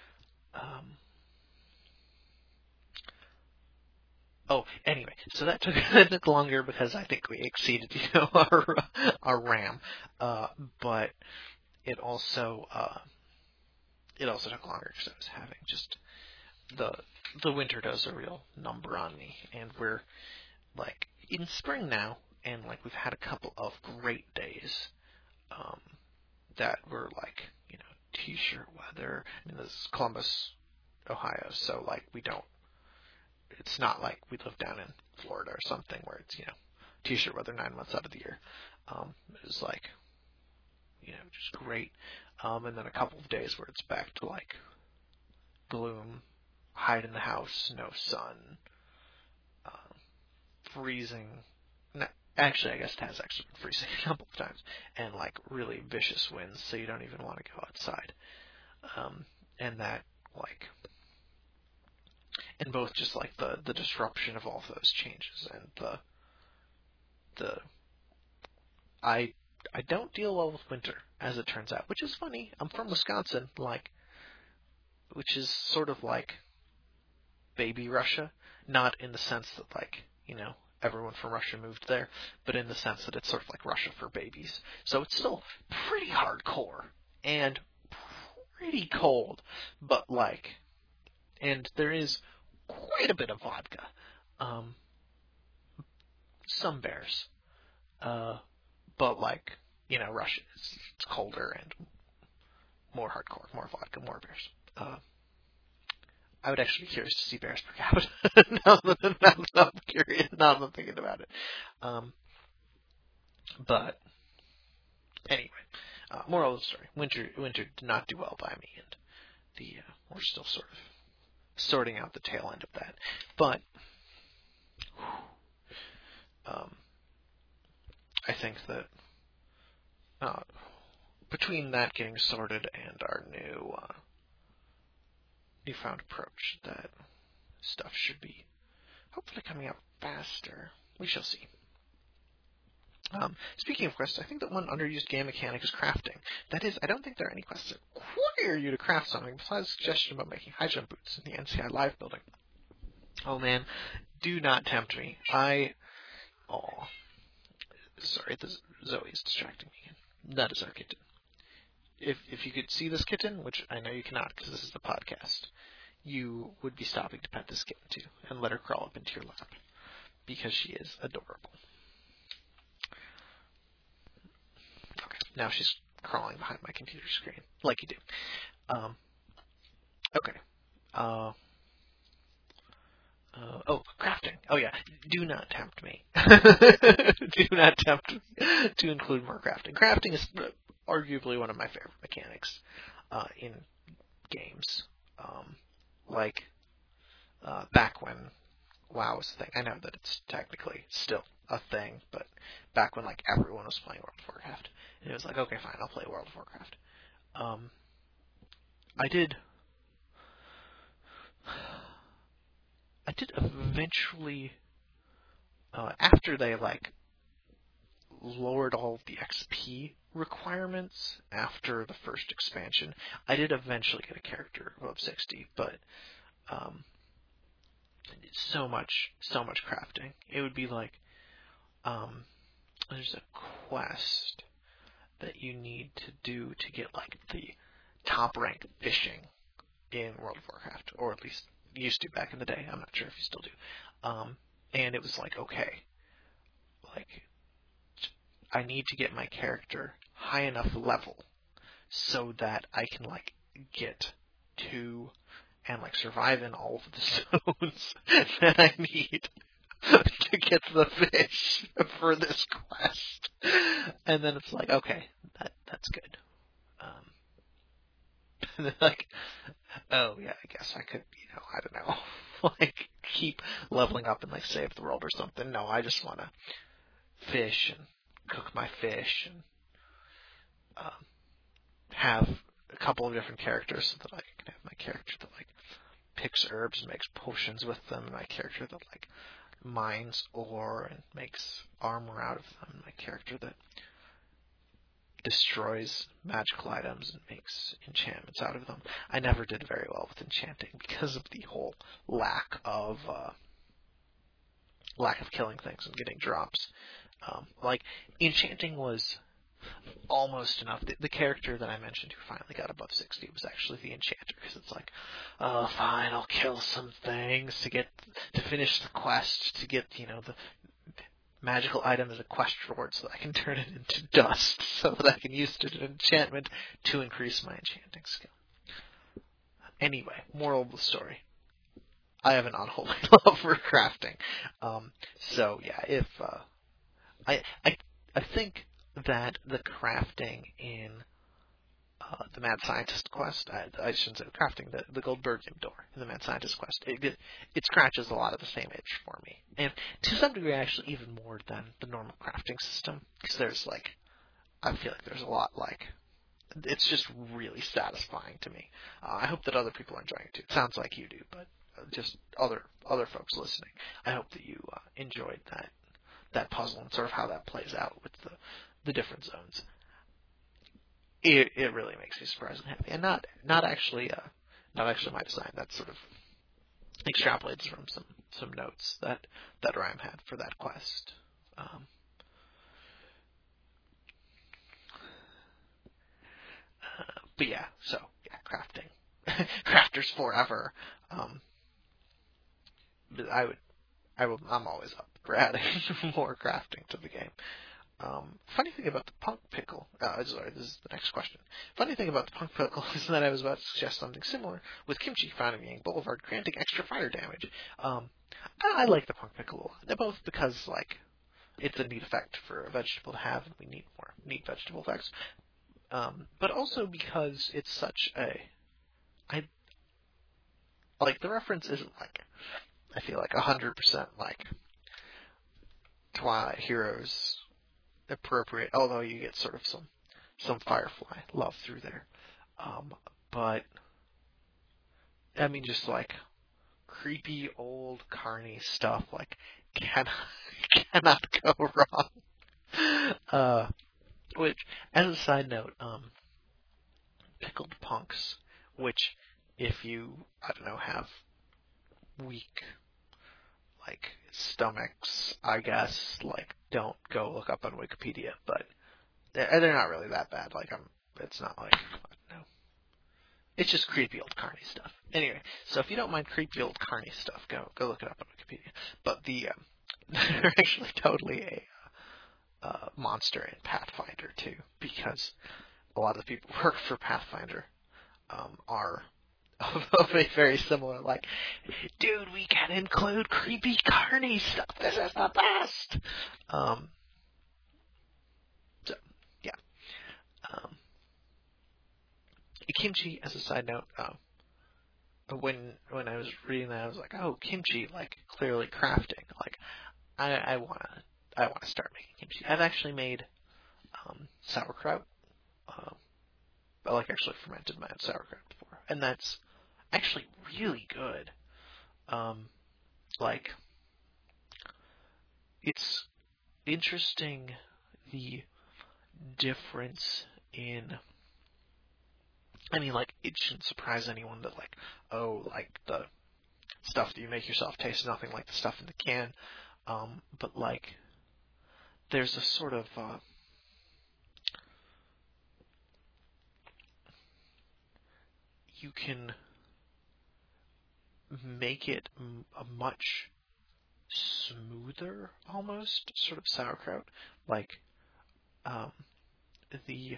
Anyway, so that took longer because I think we exceeded our RAM, but it also took longer because I was having just the winter does a real number on me, and we're in spring now, and we've had a couple of great days that were t-shirt weather. This is Columbus, Ohio, so it's not like we live down in Florida or something where it's t-shirt weather 9 months out of the year. It was just great, and then a couple of days where it's back to gloom, hide in the house, no sun, freezing. No, actually, I guess it has actually been freezing a couple of times, and really vicious winds, so you don't even want to go outside. And that and both just the disruption of all of those changes, and I don't deal well with winter, as it turns out, which is funny. I'm from Wisconsin, which is sort of like baby Russia, not in the sense that everyone from Russia moved there, but in the sense that it's sort of like Russia for babies. So it's still pretty hardcore and pretty cold, but and there is quite a bit of vodka, some bears, but Russia it's colder and more hardcore, more vodka, more bears. I would actually be curious to see bears per capita. now that I'm curious, now that I'm thinking about it. But anyway, moral of the story: winter did not do well by me, and we're still sort of sorting out the tail end of that. But I think that between that getting sorted and our newfound approach, that stuff should be hopefully coming out faster. We shall see. Speaking of quests, I think that one underused game mechanic is crafting. That is, I don't think there are any quests that require you to craft something besides a suggestion about making high jump boots in the NCI Live building. Oh man, do not tempt me. Sorry, Zoe is distracting me. That is our kitten. If you could see this kitten, which I know you cannot because this is the podcast, you would be stopping to pet this kitten too and let her crawl up into your lap because she is adorable. Okay, now she's crawling behind my computer screen like you do. Okay. Crafting. Oh yeah, do not tempt me. Do not tempt me to include more crafting. Crafting is arguably one of my favorite mechanics in games. Back when WoW was a thing. I know that it's technically still a thing, but back when everyone was playing World of Warcraft, and it was okay, fine, I'll play World of Warcraft. I did I did eventually, after they like lowered all of the XP requirements after the first expansion, I did eventually get a character above 60, but so much crafting. It would be like, there's a quest that you need to do to get like the top rank fishing in World of Warcraft, or at least used to back in the day. I'm not sure if you still do. And it was like, okay, like I need to get my character high enough level so that I can like get to and like survive in all of the zones that I need to get the fish for this quest. And then it's like, okay, that's good. And then like, oh yeah, I guess I could, I don't know, like keep leveling up and like save the world or something. No, I just want to fish and cook my fish and have a couple of different characters so that I can have my character that like picks herbs and makes potions with them, and my character that like mines ore and makes armor out of them, and my character that destroys magical items and makes enchantments out of them. I never did very well with enchanting because of the whole lack of killing things and getting drops. Like enchanting was almost enough. The character that I mentioned who finally got above 60 was actually the enchanter, because it's like, oh, fine, I'll kill some things to finish the quest, to get, the magical item as a quest reward so that I can turn it into dust so that I can use it as an enchantment to increase my enchanting skill. Anyway, moral of the story. I have an unholy love for crafting. So yeah, if I think that the crafting in the Mad Scientist quest, I shouldn't say crafting, the Goldbergian door in the Mad Scientist quest, it scratches a lot of the same itch for me. And to some degree, actually, even more than the normal crafting system, because there's like, I feel like there's a lot like, it's just really satisfying to me. I hope that other people are enjoying it too. It sounds like you do, but just other folks listening, I hope that you enjoyed that puzzle and sort of how that plays out with the different zones. It really makes me surprisingly happy, and not actually my design. That sort of extrapolates from some notes that Rhyme had for that quest. But yeah, so yeah, crafting, crafters forever. But I'm always up for adding more crafting to the game. Funny thing about the punk pickle, sorry, this is the next question. Funny thing about the punk pickle is that I was about to suggest something similar with kimchi found in Yang Boulevard, granting extra fire damage. I like the punk pickle, both because like it's a neat effect for a vegetable to have, and we need more neat vegetable effects. But also because it's such I like the reference isn't like, I feel like 100% like Twilight Heroes appropriate, although you get sort of some Firefly love through there. But I mean, just like creepy old carny stuff, like cannot go wrong. Which, as a side note, pickled punks, which if you, I don't know, have weak like stomachs, I guess, like don't go look up on Wikipedia, but they're not really that bad. Like it's not like, I don't know, it's just creepy old carny stuff. Anyway, so if you don't mind creepy old carny stuff, go look it up on Wikipedia. But they're actually totally a monster in Pathfinder too, because a lot of the people who work for Pathfinder are of a very similar, like, dude, we can include creepy carny stuff. This is the best. So yeah. Kimchi, as a side note, when I was reading that, I was like, oh, kimchi, like clearly crafting. Like, I wanna start making kimchi. I've actually made sauerkraut. I like actually fermented my own sauerkraut before, and that's actually really good. like, it's interesting the difference in, I mean, like, it shouldn't surprise anyone that, like, oh, like, the stuff that you make yourself tastes nothing like the stuff in the can, but, like, there's a sort of, you can make it a much smoother, almost, sort of sauerkraut, like, the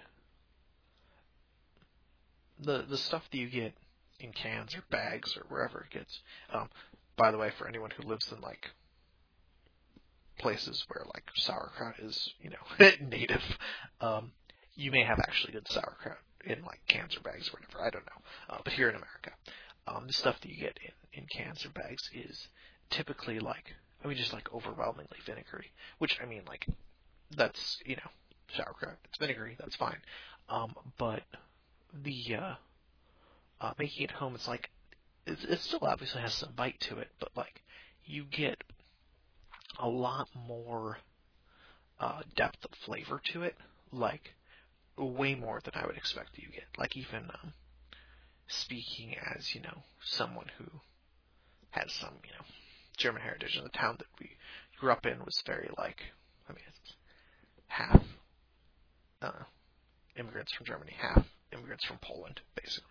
stuff that you get in cans or bags or wherever it gets. By the way, for anyone who lives in like places where like sauerkraut is, native, you may have actually good sauerkraut in like cans or bags or whatever. I don't know. But here in America, the stuff that you get in cans or bags is typically like, just like overwhelmingly vinegary. Which like that's sauerkraut. It's vinegary. That's fine. But the making it home, it's like it still obviously has some bite to it, but like you get a lot more depth of flavor to it, like way more than I would expect that you get. Like even speaking as someone who has some German heritage, in the town that we grew up in was very like, it's half immigrants from Germany, half immigrants from Poland, basically.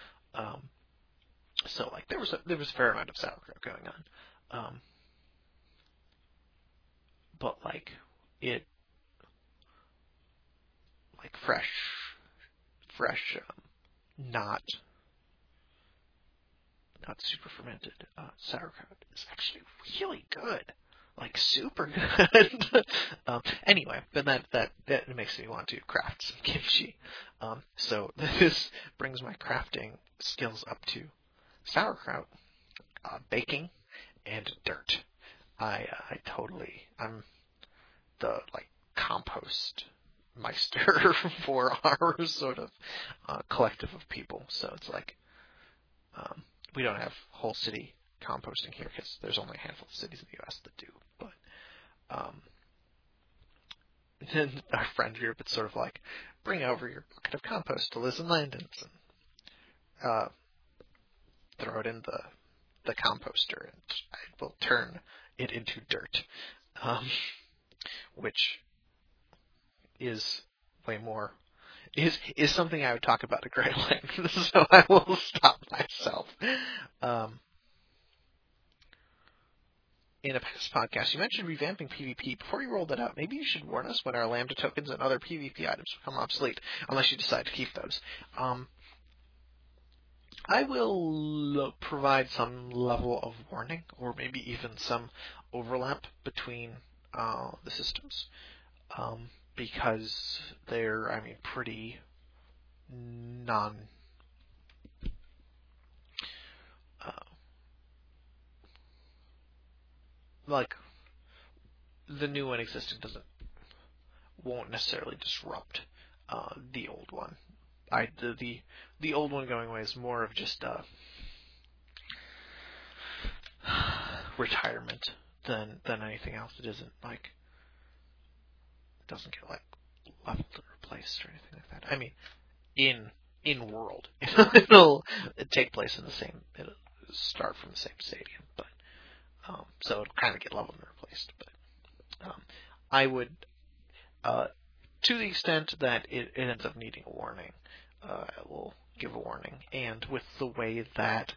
So like there was a fair amount of sauerkraut going on, but like it, like fresh, not super fermented sauerkraut is actually really good, like super good. Anyway, but that makes me want to craft some kimchi. So this brings my crafting skills up to sauerkraut, baking, and dirt. I'm the like compost meister for our sort of collective of people. So it's like we don't have whole city composting here because there's only a handful of cities in the U.S. that do. But then our friend group, it's sort of like bring over your bucket of compost to Liz and Landon's and throw it in the composter, and I will turn it into dirt, which is way more is something I would talk about at great length. So I will stop myself. In a past podcast, you mentioned revamping PvP. Before you roll that out, maybe you should warn us when our Lambda tokens and other PvP items become obsolete, unless you decide to keep those. I will provide some level of warning, or maybe even some overlap between the systems, because they're, pretty like the new one existing won't necessarily disrupt the old one. The old one going away is more of just retirement than anything else. It isn't like it doesn't get like leveled or replaced or anything like that. In world, it'll take place in the same. It'll start from the same stadium, but so it'll kind of get leveled and replaced. But I would, to the extent that it ends up needing a warning, I will give a warning. And with the way that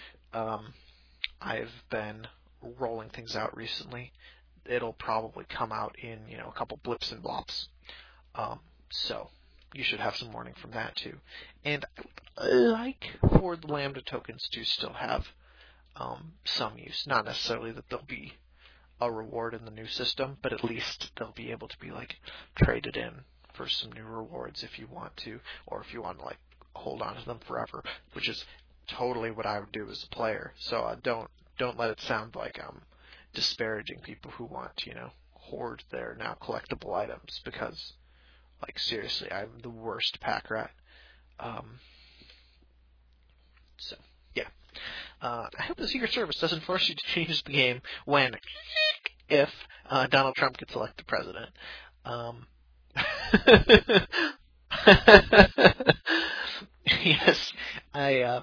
I've been rolling things out recently, it'll probably come out in a couple blips and blops. So you should have some warning from that too. And I would like for the Lambda tokens to still have some use. Not necessarily that they'll be a reward in the new system, but at least they'll be able to be like traded in for some new rewards if you want to, or if you want to like hold on to them forever, which is totally what I would do as a player. So don't let it sound like I'm disparaging people who want to hoard their now collectible items, because like seriously, I'm the worst pack rat. So yeah. I hope the Secret Service doesn't force you to change the game if Donald Trump gets elected president. Yes, I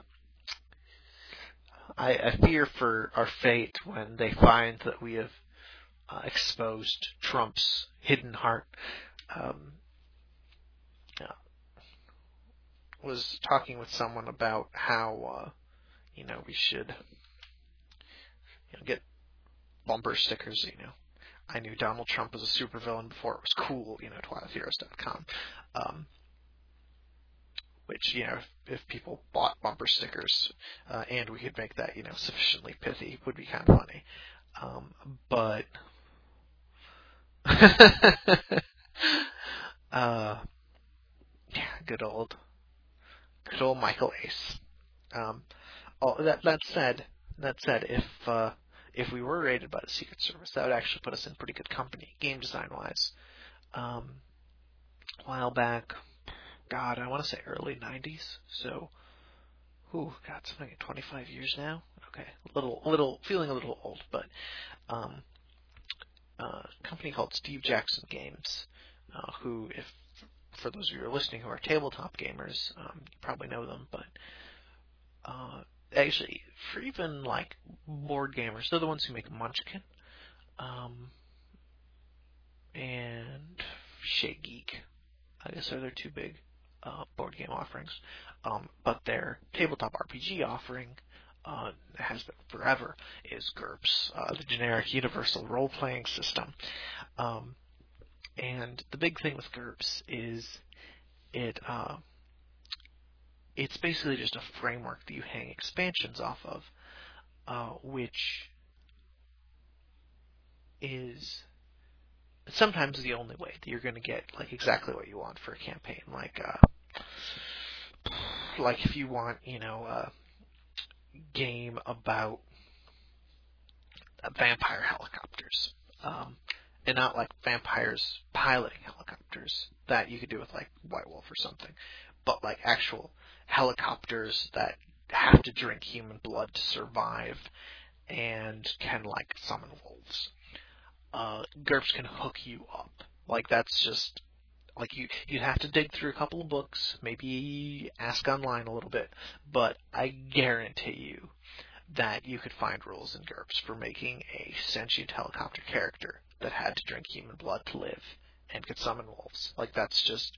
fear for our fate when they find that we have exposed Trump's hidden heart. Was talking with someone about how we should get bumper stickers. I knew Donald Trump was a supervillain before it was cool. TwilightHeroes.com. Which, if people bought bumper stickers and we could make that sufficiently pithy, would be kind of funny. But good old Michael Ace. That said, if we were raided by the Secret Service, that would actually put us in pretty good company, game design wise. A while back, God, I want to say early '90s. So, something like 25 years now. Okay, feeling a little old, but a company called Steve Jackson Games, who, if for those of you who are listening who are tabletop gamers, you probably know them, but actually, for even like board gamers, they're the ones who make Munchkin, and Shea Geek. I guess are their two big board game offerings, but their tabletop RPG offering has been forever is GURPS, the generic universal role-playing system. And the big thing with GURPS is it's basically just a framework that you hang expansions off of, which is sometimes the only way that you're going to get like exactly what you want for a campaign. Like if you want, a game about vampire helicopters, and not like vampires piloting helicopters that you could do with like White Wolf or something, but like actual helicopters that have to drink human blood to survive and can like summon wolves. GURPS can hook you up. Like that's just like you'd have to dig through a couple of books, maybe ask online a little bit, but I guarantee you that you could find rules in GURPS for making a sentient helicopter character that had to drink human blood to live and could summon wolves. Like that's just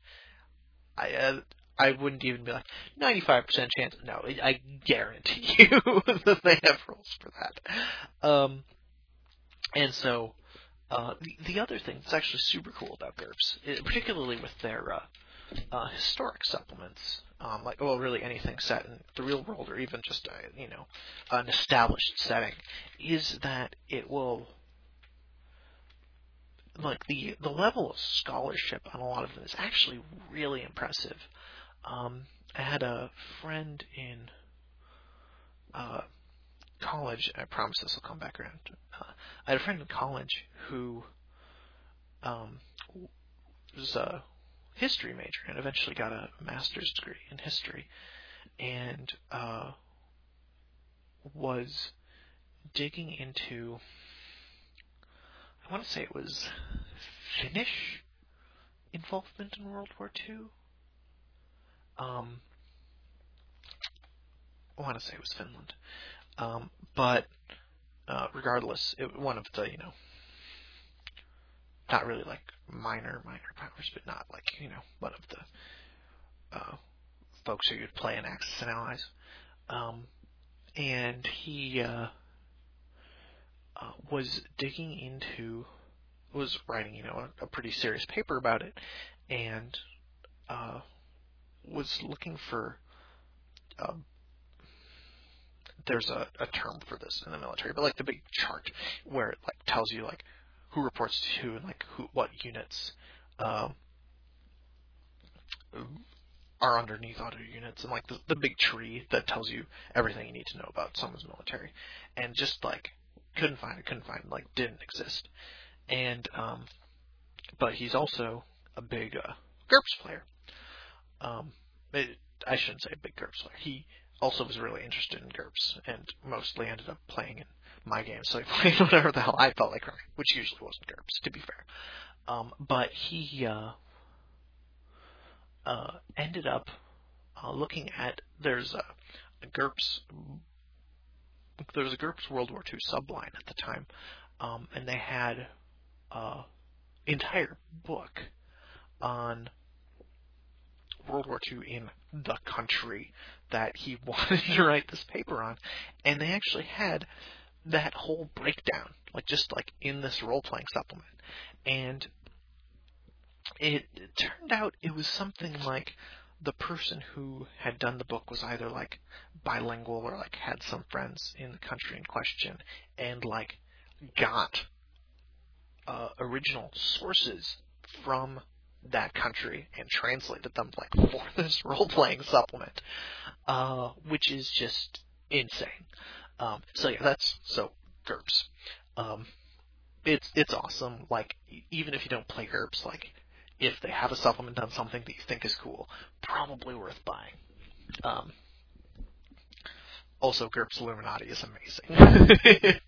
I wouldn't even be like 95% chance. No, I guarantee you that they have rules for that. And so the other thing that's actually super cool about GURPS, particularly with their historic supplements, really anything set in the real world or even just an established setting, is that it will the level of scholarship on a lot of them is actually really impressive. I had a friend in college. I promise this will come back around. I had a friend in college who was a history major and eventually got a master's degree in history, and was digging into, I want to say it was Finnish involvement in World War II. I want to say it was Finland. But regardless, one of the, not really like minor powers, but not like, one of the folks who you'd play in Axis and Allies. And he was writing, a pretty serious paper about it, and was looking for, there's a term for this in the military, but like the big chart where it like tells you like who reports to who and like what units are underneath other units, and like the big tree that tells you everything you need to know about someone's military, and just like couldn't find it, like didn't exist. And but he's also a big GURPS player. I shouldn't say a big GURPS player. He also was really interested in GURPS, and mostly ended up playing in my games, so he played whatever the hell I felt like running, which usually wasn't GURPS, to be fair. But he ended up looking at there's a GURPS World War II subline at the time, and they had an entire book on World War II in the country that he wanted to write this paper on, and they actually had that whole breakdown, just in this role-playing supplement. And it turned out it was something like the person who had done the book was either bilingual or had some friends in the country in question, and got original sources from that country and translated them for this role-playing supplement, which is just insane. So yeah, so GURPS. It's awesome. Even if you don't play GURPS, if they have a supplement on something that you think is cool, probably worth buying. Also, GURPS Illuminati is amazing.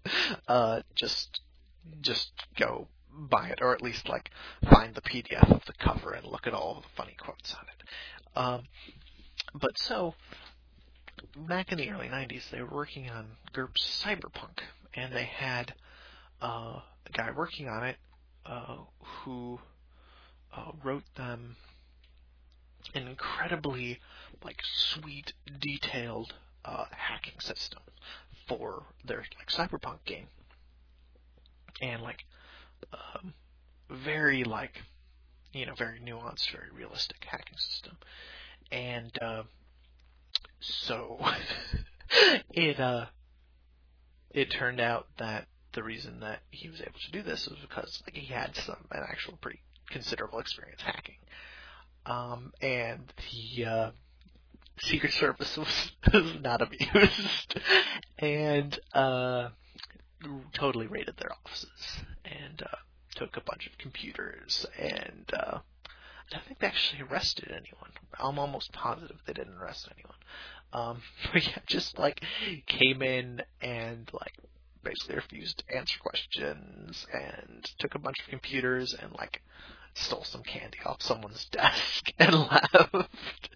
Just go buy it, or at least find the PDF of the cover and look at all the funny quotes on it. But so, back in the early 90s, they were working on GURPS Cyberpunk, and they had a guy working on it who wrote them an incredibly sweet, detailed hacking system for their Cyberpunk game, and very very nuanced, very realistic hacking system. And so it turned out that the reason that he was able to do this was because he had an actual pretty considerable experience hacking. And the Secret Service was not amused, and totally raided their offices, and took a bunch of computers, and I don't think they actually arrested anyone. I'm almost positive they didn't arrest anyone. But yeah, just came in and basically refused to answer questions, and took a bunch of computers and stole some candy off someone's desk and left.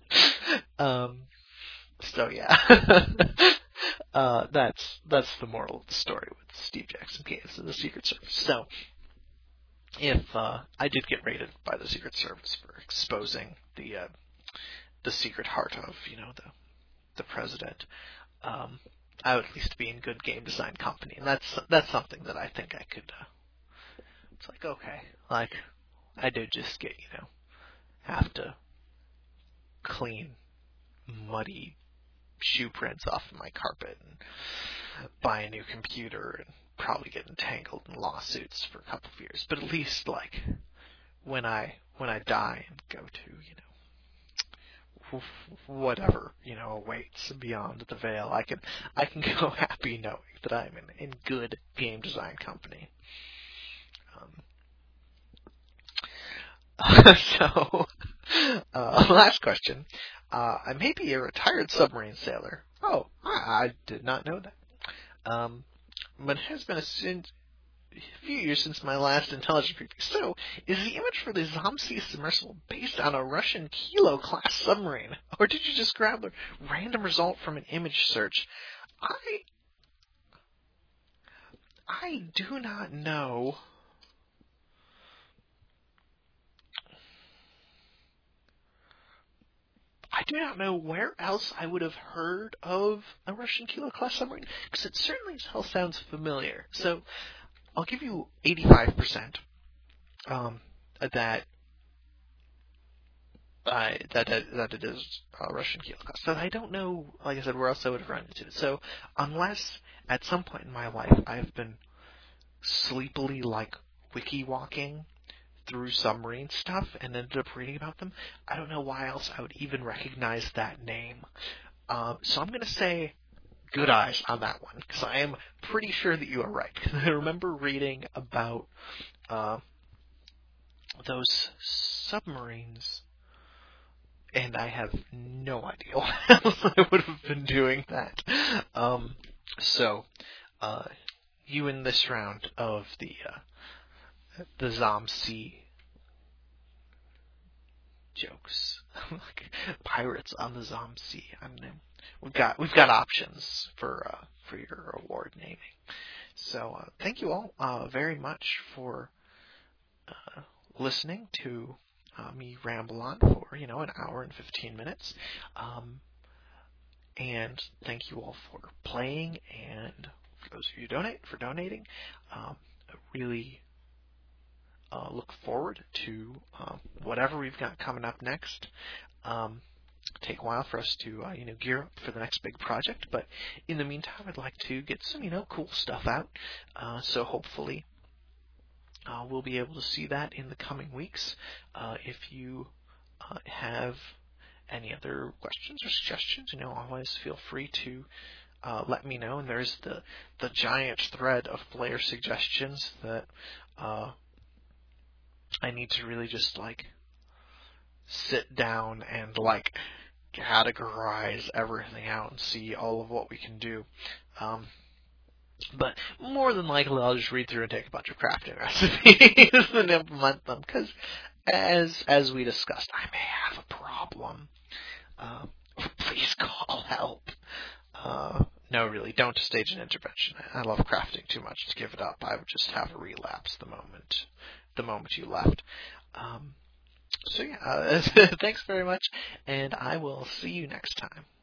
So yeah, that's the moral of the story with Steve Jackson Games and the Secret Service. So if I did get raided by the Secret Service for exposing the secret heart of the president, I would at least be in good game design company, and that's something that I think I could. It's okay, I do just get have to clean muddy shoe prints off of my carpet and buy a new computer and probably get entangled in lawsuits for a couple of years. But at least when I die and go to whatever awaits beyond the veil, I can go happy knowing that I'm in good game design company. So, last question. I may be a retired submarine sailor. Oh, I did not know that. But it has been a few years since my last intelligence briefing. So, is the image for the Zamsi submersible based on a Russian Kilo-class submarine? Or did you just grab a random result from an image search? I do not know. I do not know where else I would have heard of a Russian Kilo-class submarine, because it certainly as hell sounds familiar. So, I'll give you 85% that it is a Russian Kilo-class. So I don't know, like I said, where else I would have run into it. So unless at some point in my life I have been sleepily wiki-walking through submarine stuff and ended up reading about them, I don't know why else I would even recognize that name. So I'm going to say good eyes on that one, because I am pretty sure that you are right. I remember reading about those submarines and I have no idea why else I would have been doing that. So, you win this round of the Zomc jokes. Pirates on the Zomc. We've got options for your award naming. So thank you all very much for listening to me ramble on for an hour and 15 minutes. And thank you all for playing, and for those of you who donating. I really look forward to whatever we've got coming up next. Take a while for us to gear up for the next big project, but in the meantime, I'd like to get some cool stuff out. So hopefully, we'll be able to see that in the coming weeks. If you have any other questions or suggestions, always feel free to let me know. And there's the giant thread of player suggestions that I need to really just sit down and categorize everything out and see all of what we can do. But more than likely, I'll just read through and take a bunch of crafting recipes and implement them, because as we discussed, I may have a problem. Please call help. No, really, don't stage an intervention. I love crafting too much to give it up. I would just have a relapse the moment you left. So yeah, thanks very much, and I will see you next time.